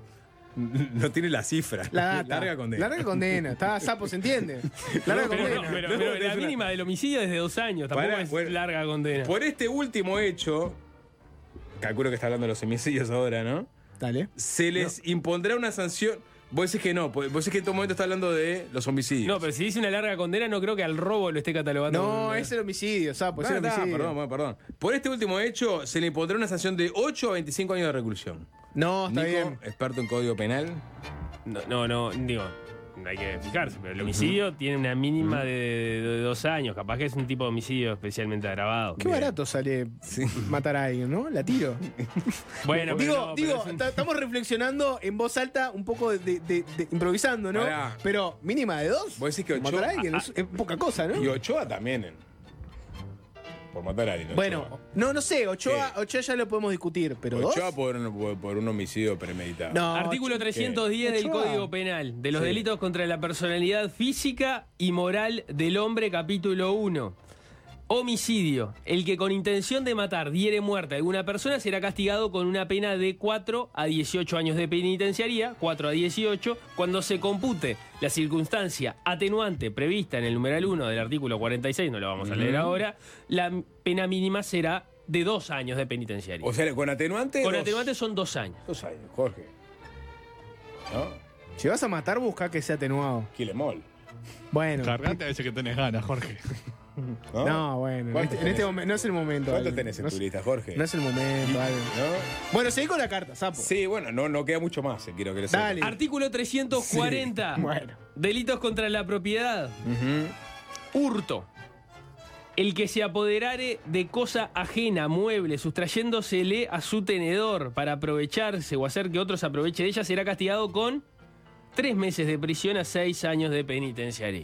No tiene la cifra. La data. Larga condena. Larga condena. Está sapo, ¿se entiende? Larga pero, condena. no, pero- No, pero es la una- mínima del homicidio es de dos años, tampoco Pará, es bueno, larga condena. Por este último hecho, calculo que está hablando de los homicidios ahora, ¿no? Dale. Se les impondrá una sanción. Vos decís que no, vos decís que en todo momento está hablando de los homicidios. No, pero si dice una larga condena, no creo que al robo lo esté catalogando. No, como- es el homicidio, sapo, es Ah, el está, homicidio. perdón, bueno, perdón. Por este último hecho, se le impondrá una sanción de ocho a veinticinco años de reclusión. No, está Nico, bien. experto en código penal. No, no, no, digo, hay que fijarse, pero el homicidio tiene una mínima de, de- de dos años. Capaz que es un tipo de homicidio especialmente agravado. Qué barato sale matar a alguien, ¿no? La tiro. Bueno, pero digo, no, pero digo, es un- ta- estamos reflexionando en voz alta, un poco de, de- de- de- improvisando, ¿no? Pará. Pero mínima de dos. Vos decís que matar Ochoa- a alguien es, es poca cosa, ¿no? Y Ochoa también. en- por matar a alguien. Bueno, Ochoa. no, no sé, Ochoa, ¿Qué? Ochoa ya lo podemos discutir, pero Ochoa dos. por, por, por un homicidio premeditado. No, Artículo Ochoa- trescientos diez del Ochoa. Código Penal, de los Sí. delitos contra la personalidad física y moral del hombre, capítulo uno. Homicidio. El que con intención de matar diere muerte a alguna persona será castigado con una pena de cuatro a dieciocho años de penitenciaría, cuatro a dieciocho, cuando se compute la circunstancia atenuante prevista en el numeral uno del artículo cuarenta y seis, no lo vamos a leer ahora, la pena mínima será de dos años de penitenciaría. O sea, con atenuante. con dos- atenuante son dos años. Dos años, Jorge. ¿No? Si vas a matar, busca que sea atenuado. Quilemol. Bueno. Cargate a veces que tenés ganas, Jorge. ¿No? No, bueno. En ¿Cuánto este, en este tenés? momento no es el momento. ¿Cuánto Ale. tenés en no tu es- lista, Jorge? No es el momento, Ale. ¿No? Bueno, seguí con la carta, sapo. Sí, bueno, no, no queda mucho más, eh, quiero que lo sepas. Dale. Artículo trescientos cuarenta. Bueno. Delitos contra la propiedad. Ujú. Hurto. El que se apoderare de cosa ajena, mueble, sustrayéndosele a su tenedor para aprovecharse o hacer que otros aprovechen de ella, será castigado con tres meses de prisión a seis años de penitenciaría.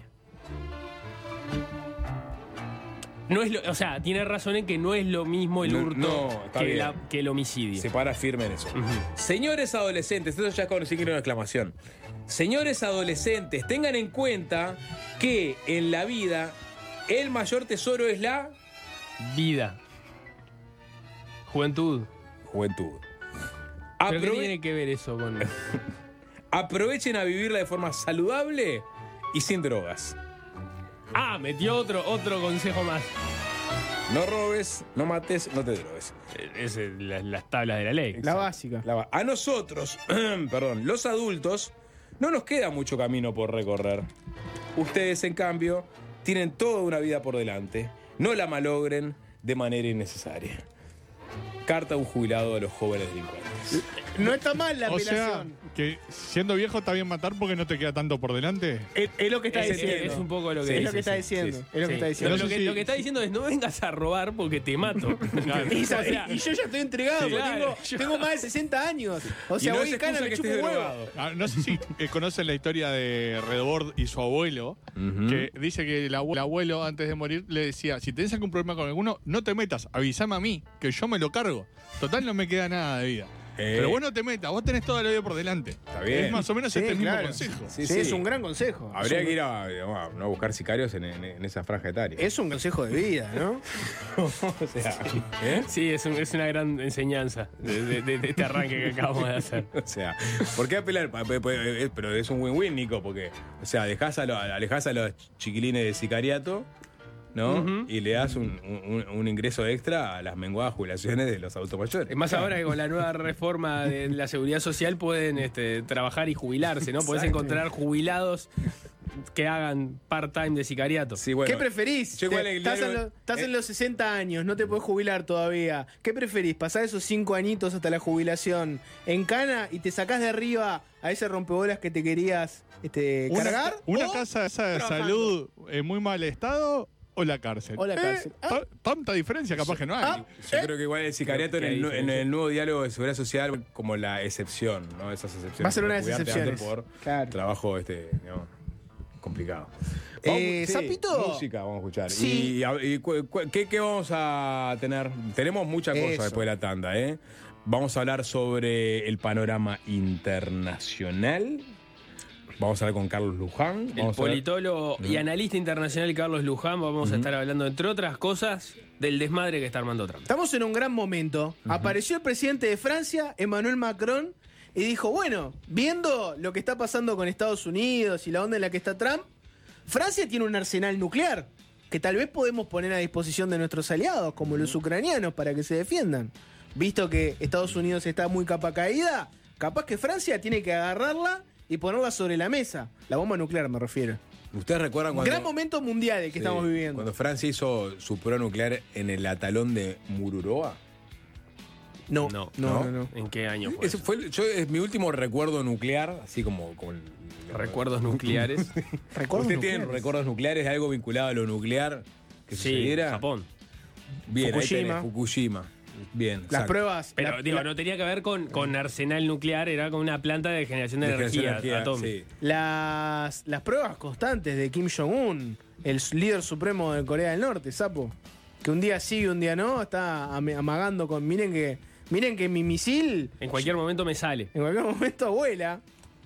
No es lo, o sea, tiene razón en que no es lo mismo el No, hurto no, está que, bien. la- que el homicidio. Se para firme en eso. Señores adolescentes, esto ya es con signo de exclamación. Señores adolescentes, tengan en cuenta que en la vida el mayor tesoro es la Vida. Juventud. juventud. ¿Pero qué Aprove- tiene que ver eso con...? Aprovechen a vivirla de forma saludable y sin drogas. Ah, metió otro, otro consejo más. No robes, no mates, no te drogues. Es el- la- las tablas de la ley. La básica. La va- A nosotros, perdón, los adultos, no nos queda mucho camino por recorrer. Ustedes, en cambio, tienen toda una vida por delante. No la malogren de manera innecesaria. Carta a un jubilado de los jóvenes delincuentes. No está mal la O sea, apelación. que siendo viejo está bien matar porque no te queda tanto por delante. Es, es lo que está Es, diciendo. es un poco lo que Sí, es dice, lo que está sí. diciendo. sí, sí. Es lo que Sí. está Lo, diciendo. No lo sé que, si- lo que está diciendo es no vengas a robar porque te mato. Y, O sea, y yo ya estoy entregado, Sí, porque claro. tengo, tengo más de sesenta años. O Y sea, no voy es en cana, excusa me que chupo estés un huevo. drogado. Ah, no sé si eh, conocen la historia de Redbord y su abuelo, que dice que el abue- el abuelo antes de morir le decía, si tenés algún problema con alguno, no te metas, avísame a mí, que yo me lo cargo. Total no me queda nada de vida. Eh. Pero vos no te metas, vos tenés toda la vida por delante. Está bien. Es más o menos Sí, este el mismo claro. consejo. Sí, Sí, sí. es un gran consejo. Habría Es un- que ir a, digamos, a no buscar sicarios en, en- en esa franja etaria. Es un consejo de vida, ¿no? o sea, ¿eh? sí, es, un- es una gran enseñanza de, de- de- de este arranque que acabamos de hacer. O sea, ¿por qué apelar? Pa- pa- pa- eh, Pero es un win-win, Nico, porque, o sea, dejás a, lo- alejás a los chiquilines de sicariato, ¿no? Ujú. Y le das un, un- un ingreso extra a las menguadas jubilaciones de los adultos mayores. Es más ahora que con la nueva reforma de la seguridad social pueden este, trabajar y jubilarse, ¿no? Podés Exacto. encontrar jubilados que hagan part-time de sicariato. Sí, bueno, ¿Qué preferís? yo igual Te- el estás diario- en, lo- estás eh, en los sesenta años, no te puedes jubilar todavía. ¿Qué preferís? ¿Pasar esos cinco añitos hasta la jubilación en cana y te sacás de arriba a ese rompebolas que te querías este, Una, cargar? una ¿O casa esa de trabajando? salud en muy mal estado o la cárcel. O la cárcel. Eh, ta- tanta diferencia capaz que no hay. Ah, Yo creo que igual el sicariato en Creo que el, hay nu- en diferencia. el nuevo diálogo de seguridad social como la excepción, ¿no? Esas excepciones. Va a ser una de para esas cuidarte excepciones. antes Por Claro. trabajo este, digamos, complicado. Eh, Zapito. Música vamos a escuchar. Sí. Y, y cu- cu- ¿qué, qué vamos a tener? Tenemos muchas cosas Eso. después de la tanda, ¿eh? Vamos a hablar sobre el panorama internacional. Vamos a hablar con Carlos Luján. El Vamos a ver- politólogo y analista internacional Carlos Luján, vamos a estar hablando, entre otras cosas, del desmadre que está armando Trump. Estamos en un gran momento. Apareció el presidente de Francia, Emmanuel Macron, y dijo, bueno, viendo lo que está pasando con Estados Unidos y la onda en la que está Trump, Francia tiene un arsenal nuclear que tal vez podemos poner a disposición de nuestros aliados, como los ucranianos, para que se defiendan. Visto que Estados Unidos está muy capa caída, capaz que Francia tiene que agarrarla y ponerla sobre la mesa. La bomba nuclear me refiero. ¿Ustedes recuerdan Un cuando... gran momento mundial el que Sí, estamos viviendo. Cuando Francia hizo su prueba nuclear en el atalón de Mururoa? No, No. no, no, no. ¿En qué año fue? Ese eso? fue, yo, es mi último recuerdo nuclear, así como... con Recuerdos nucleares. ¿Recuerdos ¿Ustedes tienen nucleares? recuerdos nucleares de algo vinculado a lo nuclear que Sí, sucediera? Japón. Bien, Fukushima. ahí tenés, Fukushima. Bien. Las exacto. pruebas. Pero la- digo, la- no tenía que ver con, con arsenal nuclear, era con una planta de generación de, De energía, generación de atómica. sí. Las, las pruebas constantes de Kim Jong-un, el líder supremo de Corea del Norte, sapo. Que un día sí y un día no, está am- amagando con. Miren que. Miren que mi misil En cualquier momento me sale. en cualquier momento vuela.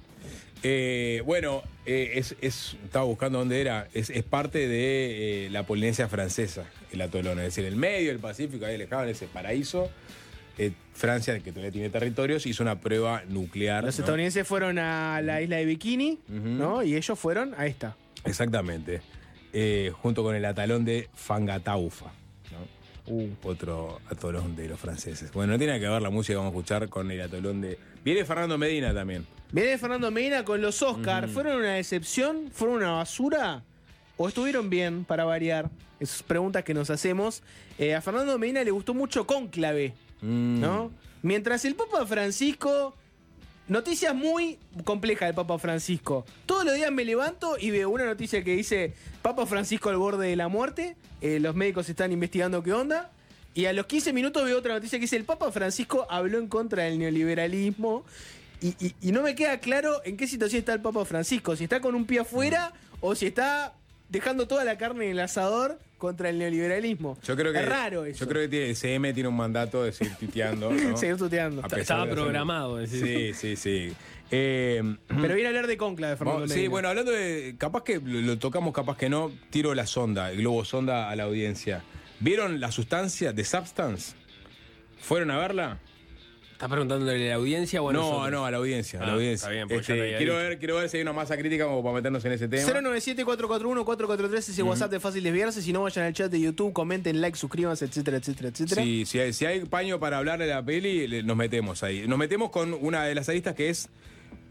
Eh, bueno, eh, es, es- estaba buscando dónde era. Es, es parte de eh, la Polinesia francesa, el atolón. Es decir, el medio del Pacífico, ahí alejado en ese paraíso. Eh, Francia, que todavía tiene territorios, hizo una prueba nuclear. Los ¿no? estadounidenses fueron a la isla de Bikini, Ujú. ¿no? Y ellos fueron a esta. Exactamente. Eh, junto con el atalón de Fangataufa, ¿no? Uh, otro atolón de los franceses. Bueno, no tiene nada que ver la música que vamos a escuchar con el atolón de... Viene Fernando Medina también. Viene Fernando Medina con los Oscars. ¿Fueron una decepción? ¿Fueron una basura? ¿O estuvieron bien para variar? Esas preguntas que nos hacemos. Eh, a Fernando Medina le gustó mucho Cónclave, Mm. ¿no? Mientras el Papa Francisco. Noticias muy complejas del Papa Francisco. Todos los días me levanto y veo una noticia que dice Papa Francisco al borde de la muerte. eh, los médicos están investigando qué onda. Y a los quince minutos veo otra noticia que dice el Papa Francisco habló en contra del neoliberalismo. Y, y- y no me queda claro en qué situación está el Papa Francisco. Si está con un pie afuera o si está dejando toda la carne en el asador contra el neoliberalismo. Yo creo que, es raro eso. Yo creo que tiene, el C M tiene un mandato de seguir tuiteando. ¿no? Seguir tuteando. A pesar Estaba de hacer- programado, decís. Sí, sí, sí. Eh, Pero viene a hablar de Cónclave, Fernando vamos- sí, Medina. bueno, hablando de. Capaz que lo, lo tocamos, capaz que no. Tiro la sonda, el globo sonda a la audiencia. ¿Vieron la sustancia de Substance? ¿Fueron a verla? ¿Estás preguntándole a la audiencia o a no, nosotros? no, a la audiencia. a la Ah, audiencia. está bien, porque Este, ya lo había quiero, dicho. ver, quiero ver si hay una masa crítica como para meternos en ese tema. cero nueve siete, cuatro cuatro uno, cuatro cuatro tres es el WhatsApp de Fácil Desviarse. Si no, vayan al chat de YouTube, comenten, like, suscríbanse, etcétera, etcétera, etcétera. Sí, si hay, si hay paño para hablar de la peli, le- nos metemos ahí. Nos metemos con una de las aristas que es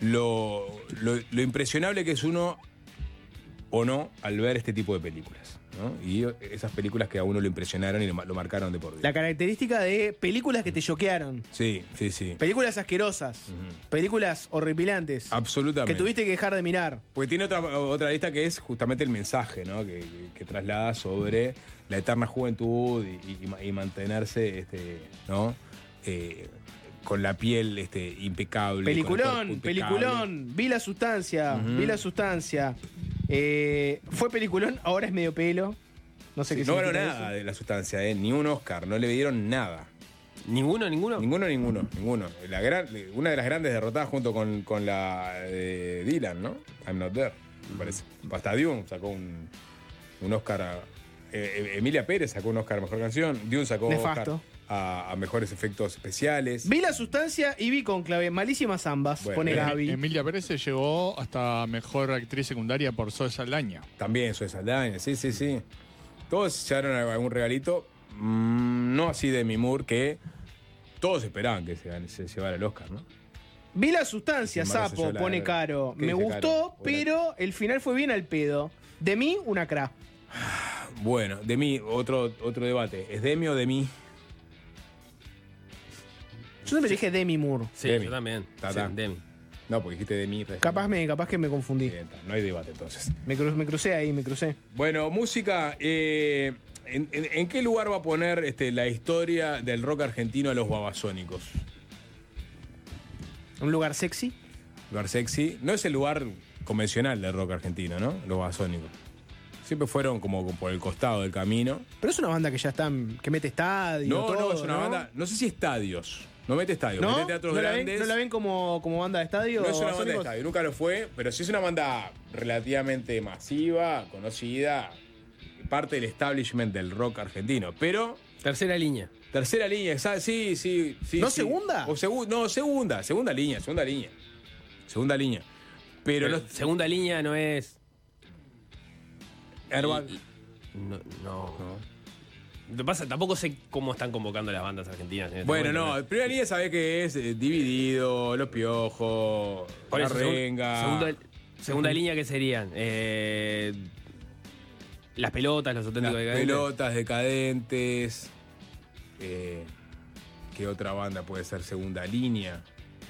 lo, lo- lo impresionable que es uno o no al ver este tipo de películas, ¿no? Y esas películas que a uno lo impresionaron y lo, lo marcaron de por vida. La característica de películas que te choquearon. Sí, sí, sí. Películas asquerosas. Ujú. Películas horripilantes. Absolutamente. Que tuviste que dejar de mirar. Porque tiene otra, otra lista que es justamente el mensaje, ¿no? Que, que, que traslada sobre la eterna juventud y, y, y mantenerse, este, ¿no? Eh, con la piel este, impecable. Peliculón, con el cuerpo impecable. peliculón. Vi la sustancia, Ujú. vi la sustancia. Eh, fue peliculón, ahora es medio pelo. No sé Sí, qué no ganó significa nada eso. de la sustancia, ¿eh? Ni un Oscar, no le dieron nada. ¿Ninguno, ninguno? Ninguno, ninguno, ninguno. La gran, una de las grandes derrotadas junto con, con la de Dylan, ¿no? I'm Not There, me parece. Hasta Dune sacó un, un Oscar. A, eh, Emilia Pérez sacó un Oscar a Mejor Canción. Dune sacó Nefasto. Oscar a, a Mejores Efectos Especiales. Vi la sustancia y vi Conclave. Malísimas ambas, Bueno, pone Emi- Gaby. Emilia Pérez se llegó hasta mejor actriz secundaria por Zoe Saldaña. También Zoe Saldaña, sí, sí, sí. Todos llevaron algún regalito. Mm, no así de Demi Moore, que todos esperaban que se, se llevara el Oscar, ¿no? Vi la sustancia, Sin embargo, sapo, se yo la- pone Caro. ¿Qué Me dice gustó, Caro? pero el final fue bien al pedo. De mí, una cra. Bueno, de mí, otro, otro debate. ¿Es Demi o de mí? Yo siempre dije Demi Moore. Sí, Demi. yo también. Ta, Sí, ta. Demi. No, porque dijiste de mí. recién. Capaz, me, capaz que me confundí. Bien, ta, no hay debate entonces. Me, cru- me crucé ahí, me crucé. Bueno, música. eh, ¿en, en, en qué lugar va a poner este, la historia del rock argentino a los babasónicos? Un lugar sexy. Lugar sexy. No es el lugar convencional del rock argentino, ¿no? Los babasónicos. Siempre fueron como por el costado del camino. Pero es una banda que ya está, que mete estadio. No, todo, no, es una ¿no? banda. No sé si estadios. No mete estadios, ¿No? mete teatros ¿No la ven, grandes. ¿no la ven como, como banda de estadio? No es una banda de Babasónicos? estadio, nunca lo fue, pero sí es una banda relativamente masiva, conocida, parte del establishment del rock argentino. Pero, Tercera línea. tercera línea, exa- sí, sí, sí. ¿No sí. segunda? O segu- no, segunda, segunda línea, segunda línea. Segunda línea. Pero, Pero no. segunda línea no es. Airbag. No, no. Lo que pasa, tampoco sé cómo están convocando las bandas argentinas. en este Bueno, momento, no, primera línea sabe que es eh, Dividido, Los Piojos, Por La eso, segun- Renga. Segunda, segunda línea, ¿qué serían? Eh, las pelotas, los Las auténticos decadentes. pelotas decadentes. Eh, ¿Qué otra banda puede ser segunda línea?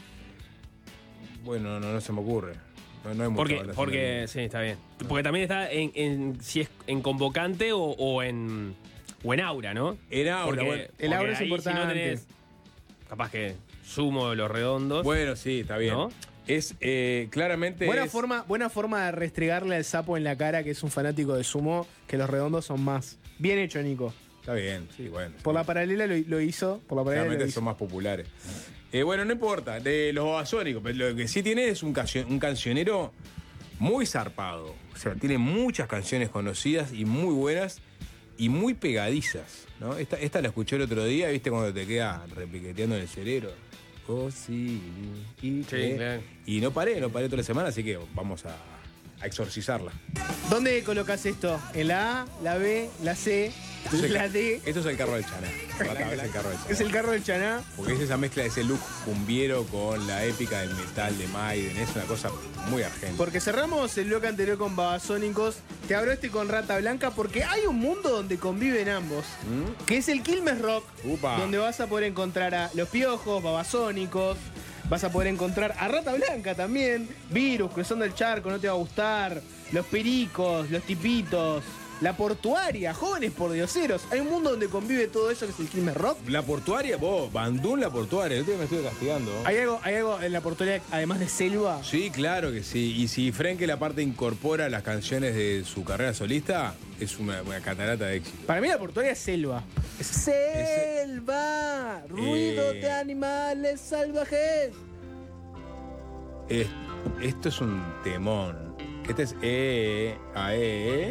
Bueno, no, no se me ocurre. No, no hay mucha Porque, banda segunda porque línea. sí, está bien. Porque también está en, en si es en convocante o, o en o en aura, ¿no? En Aura, Porque- bueno. El porque aura es ahí, importante. Si no tenés, capaz que sumo los redondos. Bueno, sí, está bien. ¿No? Es eh, claramente. Buena es- forma, buena forma de restregarle al sapo en la cara que es un fanático de sumo, que los redondos son más. Bien hecho, Nico. Está bien, sí, bueno. Por la paralela lo, lo hizo. Por la paralela lo Claramente hizo. son más populares. Eh, bueno, no importa, de los babasónicos, pero lo que sí tiene es un, cancio- un cancionero muy zarpado. O sea, tiene muchas canciones conocidas y muy buenas y muy pegadizas, ¿no? Esta, esta la escuché el otro día, ¿viste? Cuando te queda repiqueteando en el cerebro. Oh, sí. Y, Sí, claro. y no paré, no paré toda la semana, así que vamos a, a exorcizarla. ¿Dónde colocas esto? ¿En la A, la B, la C, Esto es el- la D? Esto es el carro del Chaná. Acá es el carro del Chaná. Es el carro del Chaná. Porque es esa mezcla de ese look cumbiero con la épica del metal de Maiden. Es una cosa muy argentina. Porque cerramos el bloque anterior con Babasónicos. Te abro este con Rata Blanca porque hay un mundo donde conviven ambos. ¿Mm? Que es el Quilmes Rock. Upa. Donde vas a poder encontrar a Los Piojos, Babasónicos. Vas a poder encontrar a Rata Blanca también. Virus, Cruzando el Charco, No Te Va a Gustar. Los Pericos, Los Tipitos. La Portuaria, Jóvenes Pordioseros. Hay un mundo donde convive todo eso que es el Quilmes Rock. La portuaria, vos, Bandún la portuaria. El otro día me estuve castigando. ¿Hay algo, ¿Hay algo en la Portuaria además de selva? Sí, claro que sí. Y si Frenke la parte incorpora las canciones de su carrera solista, es una, una catarata de éxito. Para mí la Portuaria es selva. Es selva. Ruido Eh. de animales salvajes. Es- esto es un temón. Este es E, A, E, E.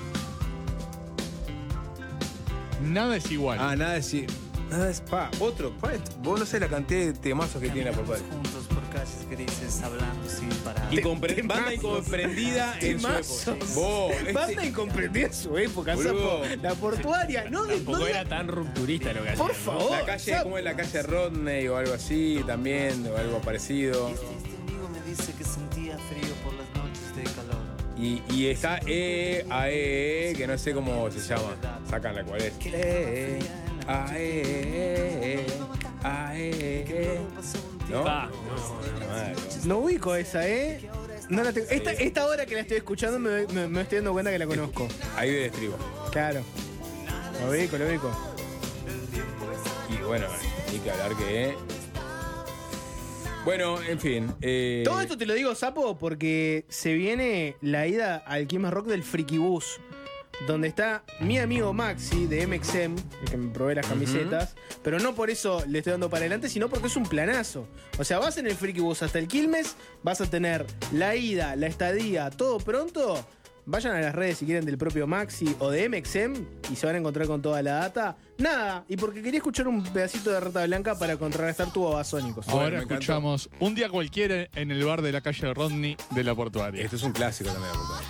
Nada es igual. Ah, nada es. Nada es. Pa, otro. Pa, vos no sé la cantidad de temazos que tiene la portuaria. Juntos por calles grises hablando sin parar. Incompre- Temazos. banda incomprendida en su Temazos. época. Vos, este- Banda incomprendida en su época, Boludo. Sapo. La Portuaria. No, de- Tampoco no era la- tan rupturista lo que hacían. Por ¿no? favor. La calle, Sapo. como es la calle Rodney o algo así, también, o algo parecido. Este, este amigo me dice que sentía frío por las noches de calor. Y Y, y está E, A, E, que no sé cómo se llama. Sacan la cual es. E, A, E, A, E. ¿No? Pa. Madre. No ubico esa, ¿eh? No la tengo. Esta, esta hora que la estoy escuchando me, me- me estoy dando cuenta que la conozco. Ahí de estribo. Claro. Lo ubico, lo ubico. Y bueno, hay que hablar que. Bueno, en fin. eh, Todo esto te lo digo, Sapo, porque se viene la ida al Quilmes Rock del Friki Bus, donde está mi amigo Maxi de M X M, el que me provee las camisetas, pero no por eso le estoy dando para adelante, sino porque es un planazo. O sea, vas en el Friki Bus hasta el Quilmes, vas a tener la ida, la estadía, todo pronto. Vayan a las redes si quieren del propio Maxi o de M X M y se van a encontrar con toda la data. Nada, y porque quería escuchar un pedacito de Rata Blanca para contrarrestar tu babasónicos. Bueno, Ahora me encantó. escuchamos Un día cualquiera en el bar de la calle Rodney de la Portuaria. Esto es un clásico también. la verdad.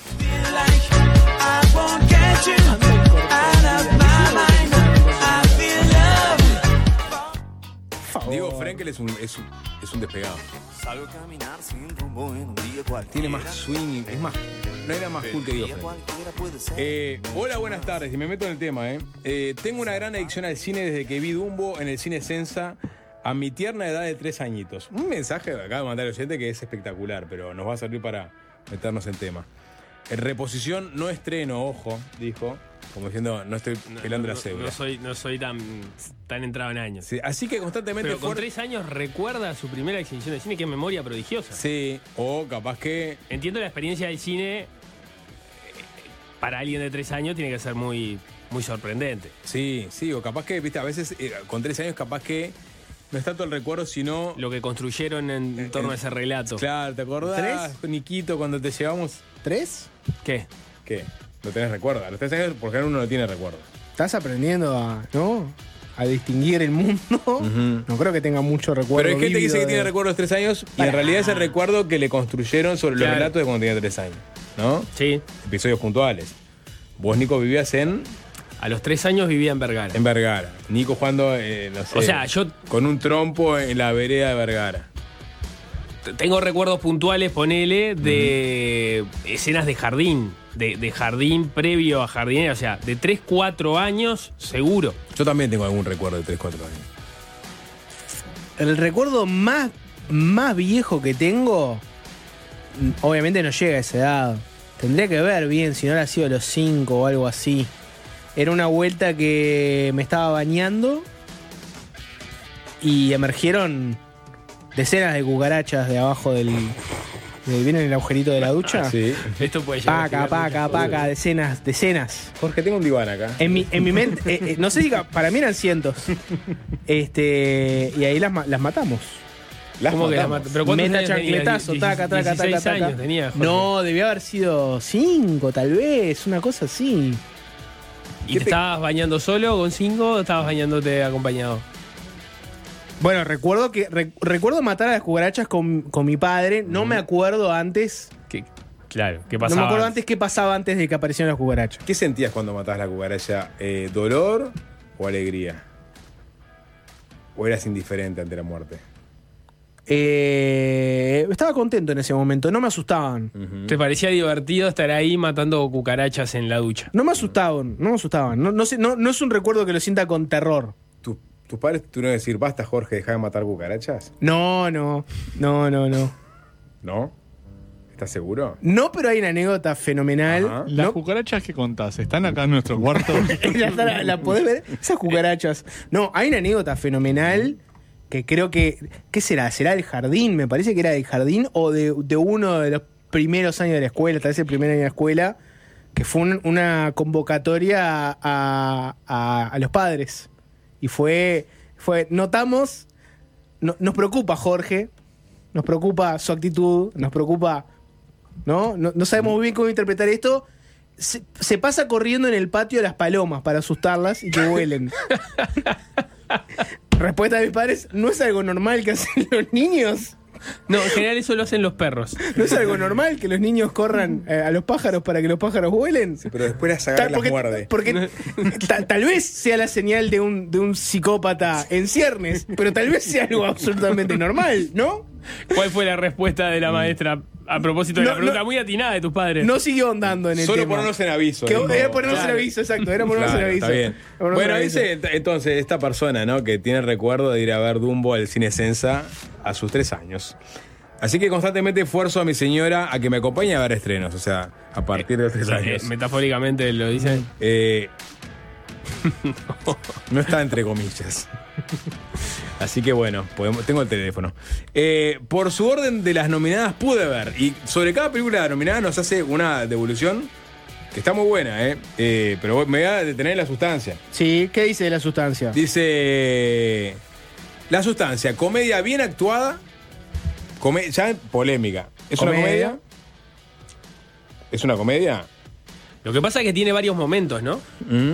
Por favor. Diego Frenkel es un, es un, es un despegado. Salgo a caminar sin rumbo en un día cualquiera. Tiene más swing, es más. No hay nada más cool que Diego Día Frenkel. cualquiera puede ser. Eh, hola, buenas tardes. Y me meto en el tema, ¿eh? Eh, Tengo una gran adicción al cine desde que vi Dumbo en el cine Sensa a mi tierna edad de tres añitos. Un mensaje que acaba de mandar el oyente que es espectacular, pero nos va a servir para meternos en tema. En reposición no estreno, ojo, dijo, como diciendo, no estoy pelando la no, cédula. no soy, no soy tan, tan entrado en años. Sí, así que constantemente... Pero con fuer- tres años recuerda su primera exhibición de cine, que es memoria prodigiosa. Sí, o capaz que... Entiendo la experiencia del cine, eh, para alguien de tres años tiene que ser muy, muy sorprendente. Sí, sí, o capaz que, viste, a veces eh, con tres años capaz que no es tanto el recuerdo, sino... Lo que construyeron en, en torno a ese relato. Claro, ¿te acordás, Niquito, cuando te llevamos? ¿Tres? ¿Qué? ¿Qué? ¿Lo tenés recuerdo? A los tres años, por ejemplo, uno no tiene recuerdo. Estás aprendiendo a, ¿no? A distinguir el mundo. No creo que tenga mucho recuerdo. Pero hay gente que dice vívido que de- tiene recuerdo a los tres años y en Pará. realidad es el recuerdo que le construyeron sobre los Claro. relatos de cuando tenía tres años. ¿No? Sí. Episodios puntuales. Vos, Nico, vivías en, A los tres años vivía en Vergara. en Vergara. Nico jugando, eh, no sé, O sea, yo- con un trompo en la vereda de Vergara. T- Tengo recuerdos puntuales, ponele, de escenas de jardín. De, de jardín previo a jardín. O sea, de tres, cuatro años, seguro. Yo también tengo algún recuerdo de tres, cuatro años. El recuerdo más, más viejo que tengo, mm, obviamente no llega a esa edad. Tendría que ver bien, si no hubiera sido a los cinco o algo así. Era una vuelta que me estaba bañando y emergieron decenas de cucarachas de abajo del... de- ¿Vienen el agujerito de la ducha? Sí. Esto puede llegar a Paca, generar paca, muchas paca, decenas, decenas. Jorge, tengo un diván acá. En mi, en mi mente, eh, eh, no sé si ca- para mí eran cientos. Este, y ahí las, ma- las matamos. Las ¿Cómo que la matamos. mata- pero ¿cuántos Meta años tenía? chancletazo, taca, taca, taca, dieciséis taca. años tenía, Jorge. No, debió haber sido cinco, tal vez, una cosa así. ¿Y te estabas bañando solo con cinco o estabas bañándote acompañado? Bueno, recuerdo que re- recuerdo matar a las cucarachas con, con mi padre. No me acuerdo antes. ¿Qué? Claro, ¿qué No pasaba? me acuerdo antes qué pasaba antes de que aparecieran las cucarachas. ¿Qué sentías cuando matabas la cucaracha? Eh, ¿Dolor o alegría? ¿O eras indiferente ante la muerte? Eh, estaba contento en ese momento, no me asustaban. ¿Te parecía divertido estar ahí matando cucarachas en la ducha? No me asustaban, no me asustaban. No, no, sé, no, no es un recuerdo que lo sienta con terror. ¿Tu- ¿Tus padres tuvieron que decir, basta, Jorge, deja de matar cucarachas? No, no, no, no, no. ¿No? ¿Estás seguro? No, pero hay una anécdota fenomenal. Ajá. Las No, cucarachas que contás, ¿están acá en nuestro cuarto? la, la- la podés ver, esas cucarachas. No, hay una anécdota fenomenal que creo que. ¿Qué será? ¿Será del jardín? Me parece que era del jardín o de, de uno de los primeros años de la escuela, tal vez el primer año de la escuela, que fue un- una convocatoria a, a- a los padres. Y fue. fue notamos. no- nos preocupa Jorge, nos preocupa su actitud, nos preocupa. ¿No? No, no sabemos muy bien cómo interpretar esto. Se, se pasa corriendo en el patio de las palomas para asustarlas y que vuelen. Respuesta de mis padres, ¿no es algo normal que hacen los niños? No, en general eso lo hacen los perros. ¿No es algo normal que los niños corran eh, a los pájaros para que los pájaros vuelen? Pero después las Ta- agarra y las porque muerde. porque ta- tal vez sea la señal de un, de un psicópata en ciernes, pero tal vez sea algo absolutamente normal, ¿no? ¿Cuál fue la respuesta de la maestra? A propósito de No, la pregunta no- muy atinada de tus padres. No siguió andando en el Solo tema. ponernos en aviso. Que dijo. era ponernos Claro. en aviso, exacto. Era ponernos Claro, en aviso. está bien. Era ponernos Bueno, en aviso. dice ent- entonces esta persona, ¿no? Que tiene el recuerdo de ir a ver Dumbo al cine Sensa a sus tres años. Así que constantemente esfuerzo a mi señora a que me acompañe a ver estrenos, o sea, a partir de los tres Eh, años. metafóricamente lo dicen. Eh, no está entre comillas. Así que bueno, podemos- tengo el teléfono. Eh, por su orden de las nominadas pude ver. Y sobre cada película nominada nos hace una devolución que está muy buena, ¿eh? Eh, pero me voy a detener en la sustancia. Sí, ¿qué dice de la sustancia? Dice... La sustancia, comedia bien actuada. come- ya polémica. ¿Es una Comedia. comedia? ¿Es una comedia? Lo que pasa es que tiene varios momentos, ¿no? Mm.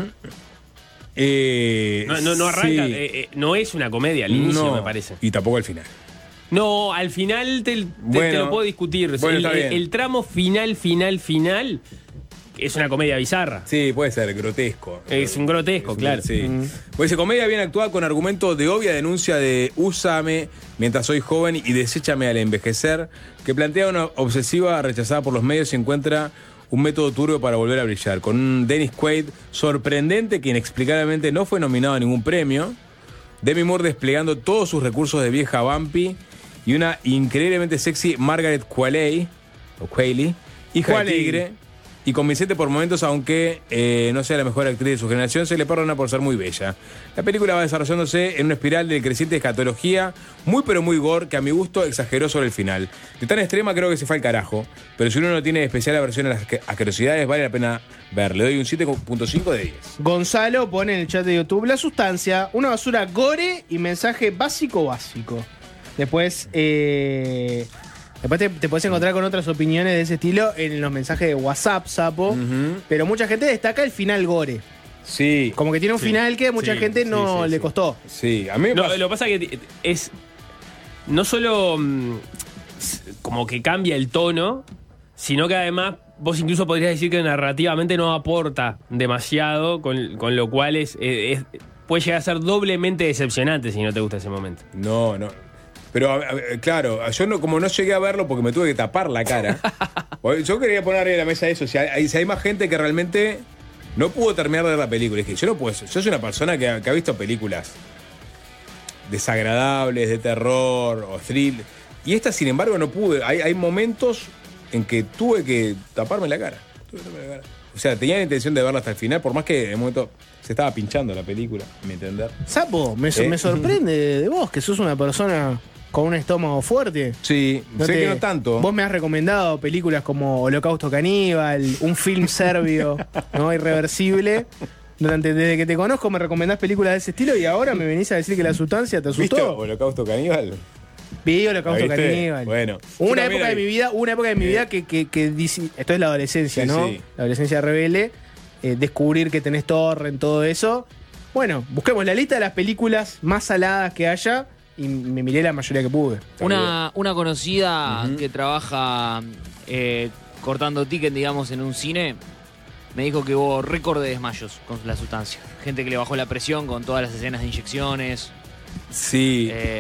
Eh, No, no, no arranca, sí. eh, eh, no es una comedia al inicio, No, me parece. Y tampoco al final. No, al final te, te- Bueno, te lo puedo discutir. bueno, el, está bien. el tramo final, final, final es una comedia bizarra. Sí, puede ser, grotesco. Es un grotesco, Es un- claro. Sí. Pues dice, comedia bien actuada con argumento de obvia denuncia de úsame mientras soy joven y deséchame al envejecer, que plantea una obsesiva rechazada por los medios y encuentra un método turbio para volver a brillar. Con un Dennis Quaid sorprendente que inexplicablemente no fue nominado a ningún premio. Demi Moore desplegando todos sus recursos de vieja vampi y una increíblemente sexy Margaret Qualley, o Qualley, hija Qualley. de tigre, y convincente por momentos, aunque eh, no sea la mejor actriz de su generación, se le perdona por ser muy bella. La película va desarrollándose en una espiral de creciente escatología, muy pero muy gore, que a mi gusto exageró sobre el final. De tan extrema creo que se fue al carajo, pero si uno no tiene especial aversión a las asque- asquerosidades, vale la pena ver. Le doy un siete punto cinco de diez. Gonzalo pone en el chat de YouTube la sustancia, una basura gore y mensaje básico básico. Después, eh, después te, te puedes encontrar con otras opiniones de ese estilo en los mensajes de WhatsApp, Sapo. Ujú. Pero mucha gente destaca el final gore. Sí, Como que tiene un Sí, final que a mucha sí, gente sí, no sí, le sí. costó. sí. A mí me No, pasa- lo que pasa es que es no solo mm, s- como que cambia el tono, sino que además vos incluso podrías decir que narrativamente no aporta demasiado, con, con lo cual es, es- puede llegar a ser doblemente decepcionante si no te gusta ese momento. No, no. Pero, a- a- claro, yo no, como no llegué a verlo porque me tuve que tapar la cara. Yo quería poner arriba de la mesa eso. Si hay, si hay más gente que realmente no pudo terminar de ver la película. Es que yo no puedo. Yo soy una persona que ha, que ha visto películas desagradables, de terror o thrill. Y esta, sin embargo, no pude. Hay, hay momentos en que tuve que taparme la cara. Tuve que taparme la cara. O sea, tenía la intención de verla hasta el final, por más que en un momento se estaba pinchando la película, a mi entender. Sapo, me, ¿Eh? me sorprende de, de vos, que sos una persona con un estómago fuerte. Sí, No sé te- que no tanto. Vos me has recomendado películas como Holocausto Caníbal, un film serbio, ¿no? Irreversible. Durante, desde que te conozco me recomendás películas de ese estilo y ahora me venís a decir que la sustancia te ¿Viste asustó. Holocausto Caníbal? Vi Holocausto ¿La viste? Caníbal. Bueno. Hubo Yo una también época la de vi. mi vida, hubo una época de mi Eh. vida que, que, que dice- esto es la adolescencia, Sí, ¿no? sí. La adolescencia rebelde, eh, descubrir que tenés torrent, todo eso. Bueno, busquemos la lista de las películas más saladas que haya y me miré la mayoría que pude. Una, una conocida Ujú. que trabaja eh, cortando ticket, digamos, en un cine, me dijo que hubo récord de desmayos con la sustancia. Gente que le bajó la presión con todas las escenas de inyecciones. Sí. eh,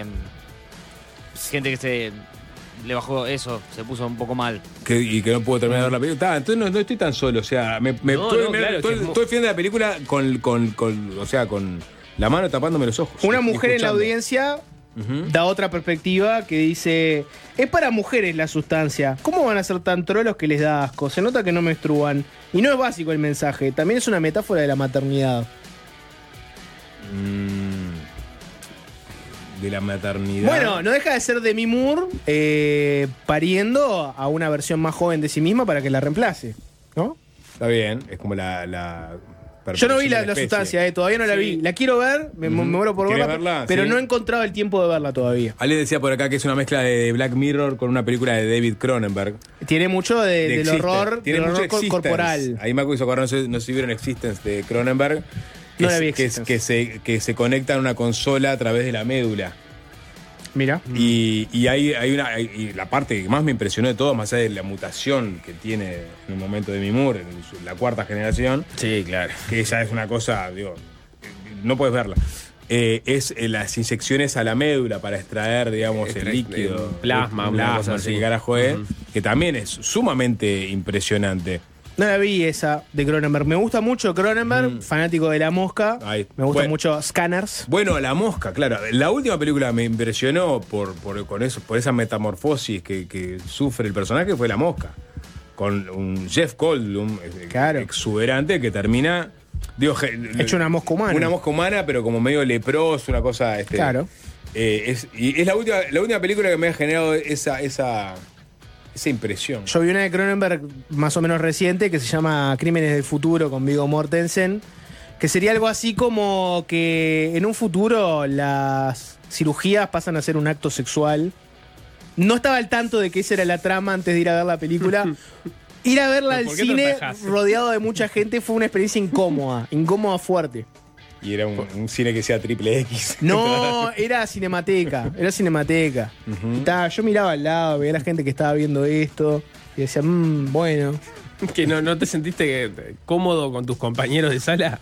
gente que se le bajó eso, se puso un poco mal. que- y que no puedo terminar de ver la película. Ta, entonces no, no estoy tan solo. O sea, me, me- No, estoy, no, me- claro, estoy- es que es mu- estoy viendo la película con, con, con- o sea, con la mano tapándome los ojos. Una y mujer en la escuchando. audiencia Ujú. da otra perspectiva que dice, es para mujeres la sustancia, ¿cómo van a ser tan trolos que les da asco? Se nota que no menstruan. Y no es básico el mensaje, también es una metáfora de la maternidad. Mm. De la maternidad. Bueno, no deja de ser Demi Moore eh, pariendo a una versión más joven de sí misma para que la reemplace, ¿no? Está bien, es como la. la Yo no vi la, perpetuación de la especie. sustancia, eh, todavía no la Sí. vi. La quiero ver, me, me Ujú. muero por ¿Querés verla, verla? pero Sí. no he encontrado el tiempo de verla todavía. Ale decía por acá que es una mezcla de Black Mirror con una película de David Cronenberg. Tiene mucho de- de del Existence. horror, Tiene del mucho horror cor- Existence. corporal. Ahí me hizo acordar, no sé, no sé si vieron Existence de Cronenberg. Que, No la es- vi, que, es- Existence. que se, que se conecta a una consola a través de la médula. Mira. Y, y hay, hay una. hay- y la parte que más me impresionó de todo, más allá de la mutación que tiene en un momento de Mimur, en su- la cuarta generación, Sí, claro. que ya es una cosa, digo, no puedes verla. eh, es eh, las inyecciones a la médula para extraer, digamos, el Extra- líquido. eh, plasma, el una plasma, cosa no sé así. qué carajo es, Ujú. que también es sumamente impresionante. No la vi esa de Cronenberg. Me gusta mucho Cronenberg, fanático de La Mosca. Ahí. Me gusta Bueno. mucho Scanners. Bueno, La Mosca, claro. La última película me impresionó por, por, con eso, por esa metamorfosis que, que sufre el personaje fue La Mosca. Con un Jeff Goldblum eh, Claro. exuberante que termina... Digo, ge- Hecho una mosca humana. Una mosca humana, pero como medio leproso, una cosa... Este, Claro. eh, es, y es la última, la última película que me ha generado esa, esa, esa impresión. Yo vi una de Cronenberg más o menos reciente que se llama Crímenes del Futuro con Viggo Mortensen, que sería algo así como que en un futuro las cirugías pasan a ser un acto sexual. No estaba al tanto de que esa era la trama antes de ir a ver la película. Ir a verla ¿Pero al por qué te cine atajás? rodeado de mucha gente fue una experiencia incómoda, incómoda fuerte. Y era un, un cine que sea triple X. No, era cinemateca, era cinemateca. Y estaba- yo miraba al lado, veía a la gente que estaba viendo esto y decía, mmm, bueno. ¿Que no, no te sentiste eh, cómodo con tus compañeros de sala?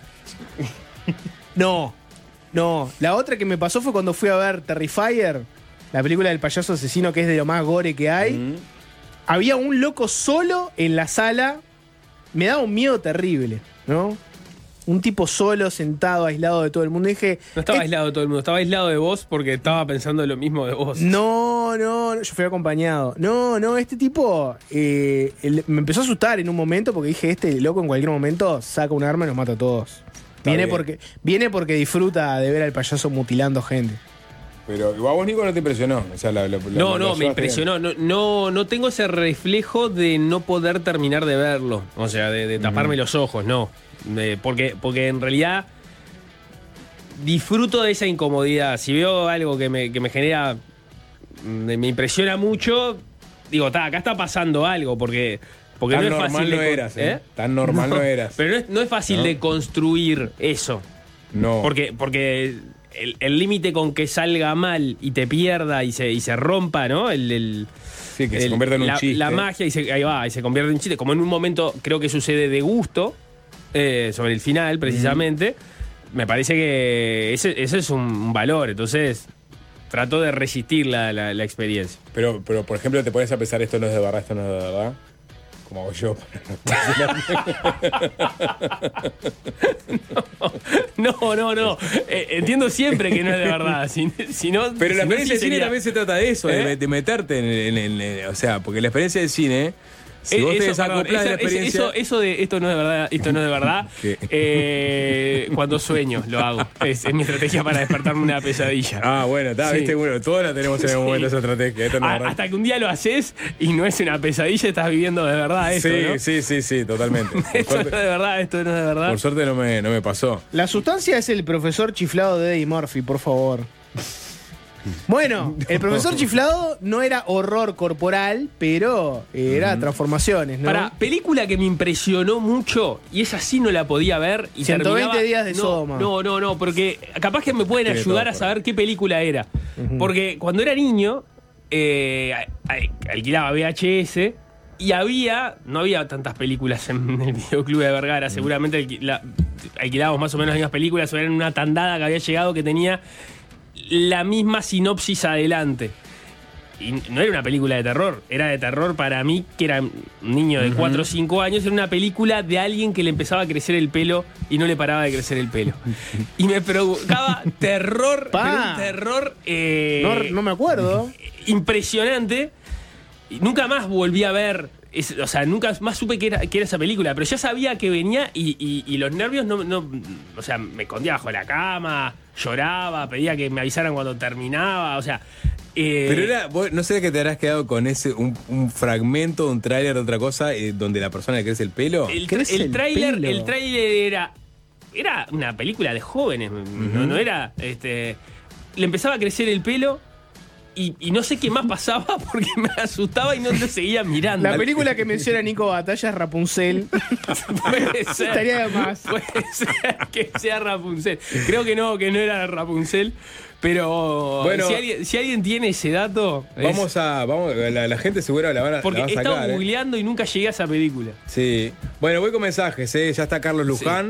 No, no. La otra que me pasó fue cuando fui a ver Terrifier, la película del payaso asesino que es de lo más gore que hay. Había un loco solo en la sala. Me daba un miedo terrible, ¿no? Un tipo solo, sentado, aislado de todo el mundo. Y dije, No estaba "Eh, aislado de todo el mundo, estaba aislado de vos porque estaba pensando lo mismo de vos. No, no, no, yo fui acompañado. No, no, este tipo eh, el- me empezó a asustar en un momento porque dije, este loco en cualquier momento saca un arma y nos mata a todos. Viene bien. porque, viene porque disfruta de ver al payaso mutilando gente. Pero a vos, Nico, no te impresionó. O sea, la- la- la- No, lo no, me llevaste impresionó. No, no, no tengo ese reflejo de no poder terminar de verlo. O sea, de, de taparme los ojos, no. Eh, porque, porque en realidad disfruto de esa incomodidad. Si veo algo que me, que me genera, me, me impresiona mucho, digo, "Ta, acá está pasando algo, porque, porque Tan no es normal fácil no de con- eras, ¿eh? ¿eh? Tan normal no eras. Pero no es, no es fácil ¿No? de construir eso. No. Porque, porque el el límite con que salga mal y te pierda y se, y se rompa, ¿no? El, el- Sí, que se el- convierte en un la, chiste. la magia y se, ahí va, y se convierte en un chiste. Como en un momento creo que sucede de gusto, eh, sobre el final precisamente, me parece que ese, ese es un, un valor. Entonces trato de resistir la, la- la experiencia. Pero, pero, por ejemplo, te pones a pensar, esto no es de verdad, esto no es de verdad. Como hago yo. No, no, no. Eh, entiendo siempre que no es de verdad. Si, si no, Pero si la no, experiencia sí del cine sería- también se trata de eso, de- ¿Eh? de, meterte en, en- en- en- O sea, porque la experiencia del cine, si Eh, vos te eso, perdón, desacoplas de la esa- ese- experiencia. eso, eso de esto no es de verdad, esto no es de verdad. ¿Qué? eh, cuando sueño lo hago. Es, es mi estrategia para despertarme una pesadilla. Ah, bueno, está, Sí. viste, bueno, todos la tenemos en algún momento esa estrategia. Esto no es A- verdad. hasta que un día lo haces y no es una pesadilla, estás viviendo de verdad esto, sí, ¿no? sí, sí, sí, totalmente. Por Esto no es suerte, de verdad, esto no es de verdad. por suerte no, me, no me pasó. La sustancia es el profesor chiflado de Eddie Murphy, por favor. Bueno, el profesor chiflado no era horror corporal, pero era transformaciones, ¿no? Para, película que me impresionó mucho, y esa sí no la podía ver. Y ciento veinte terminaba- días de no, Sodoma. No, no, no, porque capaz que me pueden Tiene ayudar todo a por saber qué película era. Porque cuando era niño, eh, a- a- alquilaba V H S y había, no había tantas películas en el videoclub de Vergara, seguramente alqui- la- alquilábamos más o menos las mismas películas, o era una tandada que había llegado que tenía la misma sinopsis adelante. Y no era una película de terror, era de terror para mí, que era un niño de cuatro o cinco años, era una película de alguien que le empezaba a crecer el pelo y no le paraba de crecer el pelo. Y me provocaba terror, Pa. pero un terror eh, no, no me acuerdo. impresionante. Y nunca más volví a ver, es- o sea, nunca más supe que era, que era esa película, pero ya sabía que venía y, y- y los nervios no, no, o sea, me escondía bajo la cama, lloraba, pedía que me avisaran cuando terminaba, o sea... eh, Pero era, vos, ¿no será que te habrás quedado con ese un, un fragmento, un tráiler de otra cosa eh, donde la persona le crece el pelo? El, ¿Qué tra- es el el tráiler, pelo? el tráiler era era una película de jóvenes, no, no era este le empezaba a crecer el pelo y, y no sé qué más pasaba porque me asustaba y no lo seguía mirando. La película que menciona Nico Batalla es Rapunzel. Puede ser. Estaría de más. Puede ser que sea Rapunzel. Creo que no, que no era Rapunzel. Pero Bueno. si, alguien, si alguien tiene ese dato, es- Vamos a. Vamos, la, la gente seguro la, van a, porque la va a he estado sacar. ¿eh? googleando y nunca llegué a esa película. Sí. Bueno, voy con mensajes, ¿eh? Ya está Carlos Luján.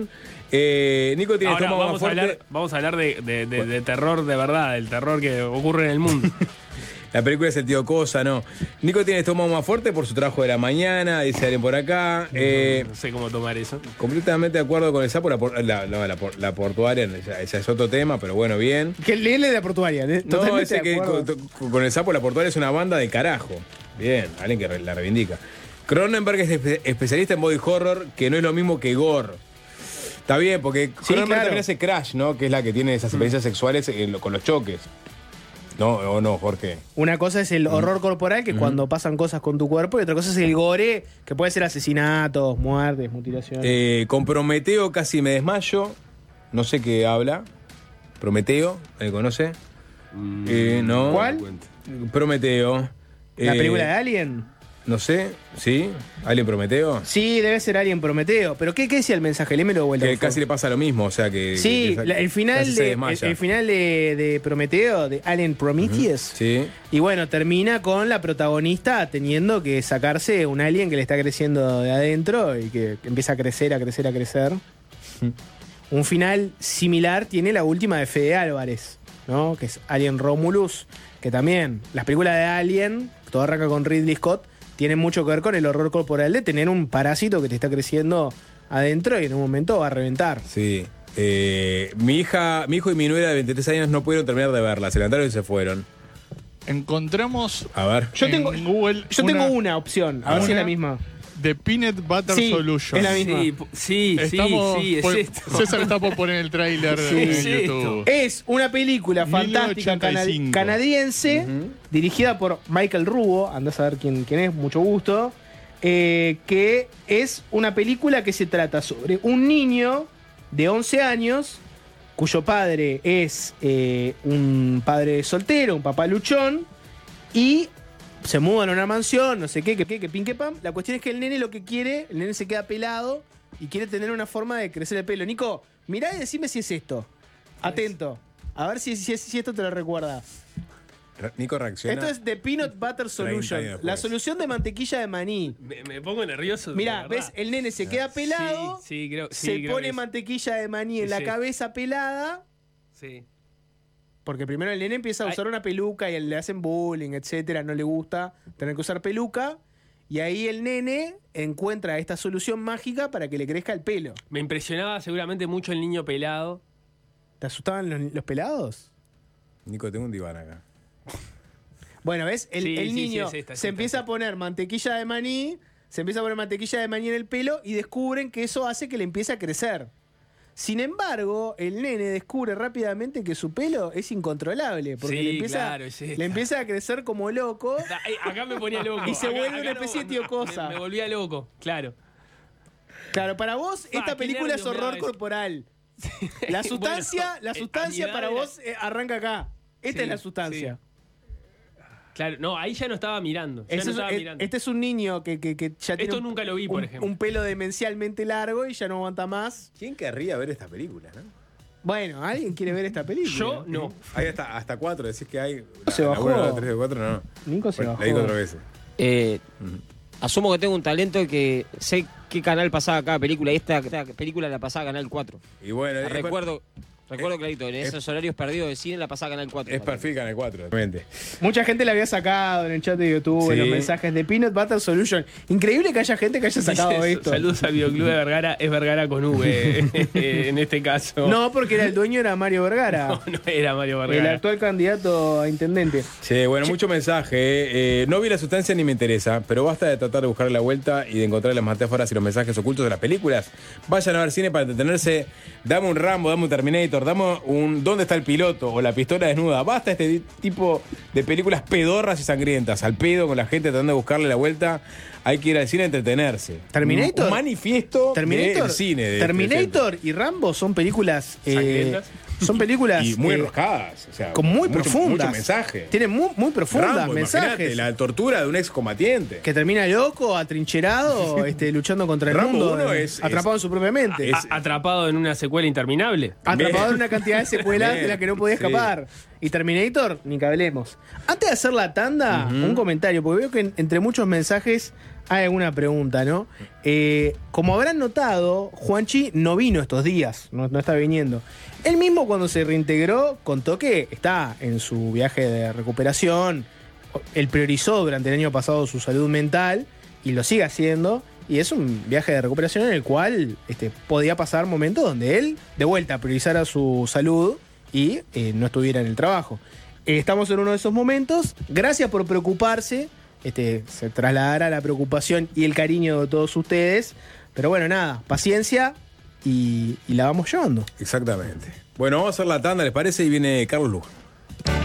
Eh, Nico tiene Ahora estómago vamos más a, fuerte. hablar, vamos a hablar de, de- de- de terror de verdad, del terror que ocurre en el mundo. La película es el tío Cosa, no. Nico tiene estómago más fuerte por su trabajo de la mañana, dice alguien por acá. Eh, No sé cómo tomar eso. completamente de acuerdo con el sapo, la, por- la, no, la, por- la portuaria, esa, esa es otro tema, pero bueno, bien. Que el L de la portuaria. ¿eh? No, Totalmente ese de que acuerdo. con, con el sapo, la portuaria es una banda de carajo. Bien, alguien que re- la reivindica. Cronenberg es espe- especialista en body horror, que no es lo mismo que gore. Está bien, porque Sí, Cronenberg claro. también hace Crash, ¿no? Que es la que tiene esas experiencias sexuales en lo- con los choques. No, o no, Jorge. Una cosa es el horror corporal, que es cuando pasan cosas con tu cuerpo, y otra cosa es el gore, que puede ser asesinatos, muertes, mutilaciones. Eh, con Prometeo casi me desmayo. No sé qué habla. Prometeo, ¿me conoce? Eh, no. ¿Cuál? Prometeo. ¿La Eh, película de Alien? No sé, ¿sí? ¿Alien Prometeo? Sí, debe ser Alien Prometeo. ¿Pero qué, qué decía el mensaje? Lémelo de vuelta. Que por favor. casi le pasa lo mismo, o sea que. Sí, que- la- el final, casi se de, el, desmaya. el final de, de Prometeo, de Alien Prometheus. Sí. Y bueno, termina con la protagonista teniendo que sacarse un alien que le está creciendo de adentro y que, que empieza a crecer, a crecer, a crecer. Un final similar tiene la última de Fede Álvarez, ¿no? Que es Alien Romulus, que también las películas de Alien, todo arranca con Ridley Scott, tienen mucho que ver con el horror corporal de tener un parásito que te está creciendo adentro y en un momento va a reventar. Sí. Eh, mi hija, mi hijo y mi nuera de veintitrés años no pudieron terminar de verla, se levantaron y se fueron. Encontramos A ver. Yo en tengo, Google yo tengo una opción, a ver si es una- la misma. The Peanut Butter Sí, Solution. es la misma. Sí, po- sí, sí, Estamos sí, es por- esto. César está por poner el tráiler Sí. en Es YouTube. Es una película fantástica mil novecientos ochenta y cinco. cana- canadiense, dirigida por Michael Rubo, andás a ver quién, quién es, mucho gusto, eh, que es una película que se trata sobre un niño de once años, cuyo padre es eh, un padre soltero, un papá luchón, y se mudan a una mansión, no sé qué, que, que, que pin, que pam. La cuestión es que el nene lo que quiere, el nene se queda pelado y quiere tener una forma de crecer el pelo. Nico, mirá y decime si es esto. Atento. A ver si, si, si esto te lo recuerda. Re- Nico reacciona. Esto es The Peanut Butter Solution. años La después. solución de mantequilla de maní. Me, me pongo nervioso. de Mirá, verdad. ves, el nene se queda pelado, Sí, sí, creo, sí, se creo pone que es- mantequilla de maní en la Sí. cabeza pelada, Sí. porque primero el nene empieza a Ay. usar una peluca y le hacen bullying, etcétera, no le gusta tener que usar peluca. Y ahí el nene encuentra esta solución mágica para que le crezca el pelo. Me impresionaba seguramente mucho el niño pelado. ¿Te asustaban los, los pelados? Nico, tengo un diván acá. Bueno, ¿ves? El, Sí, el sí, sí, niño es esta, es se esta, empieza sí. a poner mantequilla de maní, se empieza a poner mantequilla de maní en el pelo y descubren que eso hace que le empiece a crecer. Sin embargo, el nene descubre rápidamente que su pelo es incontrolable, porque Sí, le, empieza, claro, es esta. le empieza a crecer como loco. Da- ay, acá me ponía loco. Y se Acá- vuelve una acá especie de tío Cosa. Me, me volvía loco, claro. Claro, para vos Pa, esta qué película es nervios me horror da eso. corporal. La sustancia, Bueno, la eh, sustancia a mi para edad vos eh, arranca acá. Esta Sí, es la sustancia. Claro, no, ahí ya no estaba mirando. Ya Ese no es- estaba eh, mirando. este es un niño que, que- que ya tiene Esto un- nunca lo vi, por un- ejemplo. un pelo demencialmente largo y ya no aguanta más. ¿Quién querría ver esta película, no? Bueno, ¿alguien quiere ver esta película? Yo no. Hay hasta, hasta cuatro, decís que hay. Se la bajó. uno, la tres, la cuatro, no. Nico se Bueno, bajó. la digo otra vez. Eh, asumo que tengo un talento que sé qué canal pasaba cada película y esta, esta película la pasaba Canal cuatro. Y bueno, es- Recuerdo, recuerdo clarito, en es- esos horarios perdidos de cine la pasaba Canal cuatro. es perfil Canal cuatro, realmente. Mucha gente la había sacado en el chat de YouTube, en Sí. los mensajes de Peanut Butter Solution. Increíble que haya gente que haya sacado Dice, esto. Saludos al Videoclub de Vergara. Es Vergara con V en este caso. No, porque era el dueño era Mario Vergara, no, no era Mario el Vergara. actual candidato a intendente. Sí, bueno, mucho mensaje. eh. Eh, no vi la sustancia ni me interesa, pero basta de tratar de buscar la vuelta y de encontrar las metáforas y los mensajes ocultos de las películas. Vayan a ver cine para entretenerse. Dame un Rambo, dame un Terminator, dame un ¿Dónde está el piloto? O la pistola desnuda. Basta este di- tipo de películas pedorras y sangrientas. Al pedo con la gente tratando de buscarle la vuelta. Hay que ir al cine a entretenerse. Terminator. Un manifiesto Terminator, del cine. de- Terminator y Rambo son películas. eh, ¿Sangrientas? son películas. Y muy eh, enroscadas. O sea, con muy mucho, profundas. Mucho mensaje. Tienen muy, muy profundas Rambo, mensajes. imagínate, la tortura de un excombatiente. Que termina loco, atrincherado, este, luchando contra el Rambo mundo, uno eh, es- atrapado es- en su propia mente. es- A- atrapado en una secuela interminable. Atrapado en una cantidad de secuelas Bien. de las que no podía Sí. escapar. Y Terminator, ni que hablemos. Antes de hacer la tanda, un comentario, porque veo que en- entre muchos mensajes hay alguna pregunta, ¿no? Eh, como habrán notado, Juanchi no vino estos días, no, no está viniendo. Él mismo cuando se reintegró contó que está en su viaje de recuperación. Él priorizó durante el año pasado su salud mental y lo sigue haciendo. Y es un viaje de recuperación en el cual este, podía pasar momentos donde él de vuelta priorizara su salud y eh, no estuviera en el trabajo. Eh, estamos en uno de esos momentos. Gracias por preocuparse. Este, se trasladará la preocupación y el cariño de todos ustedes. Pero bueno, nada, paciencia y, y la vamos llevando. Exactamente. Bueno, vamos a hacer la tanda, ¿les parece? Y viene Carlos Luján.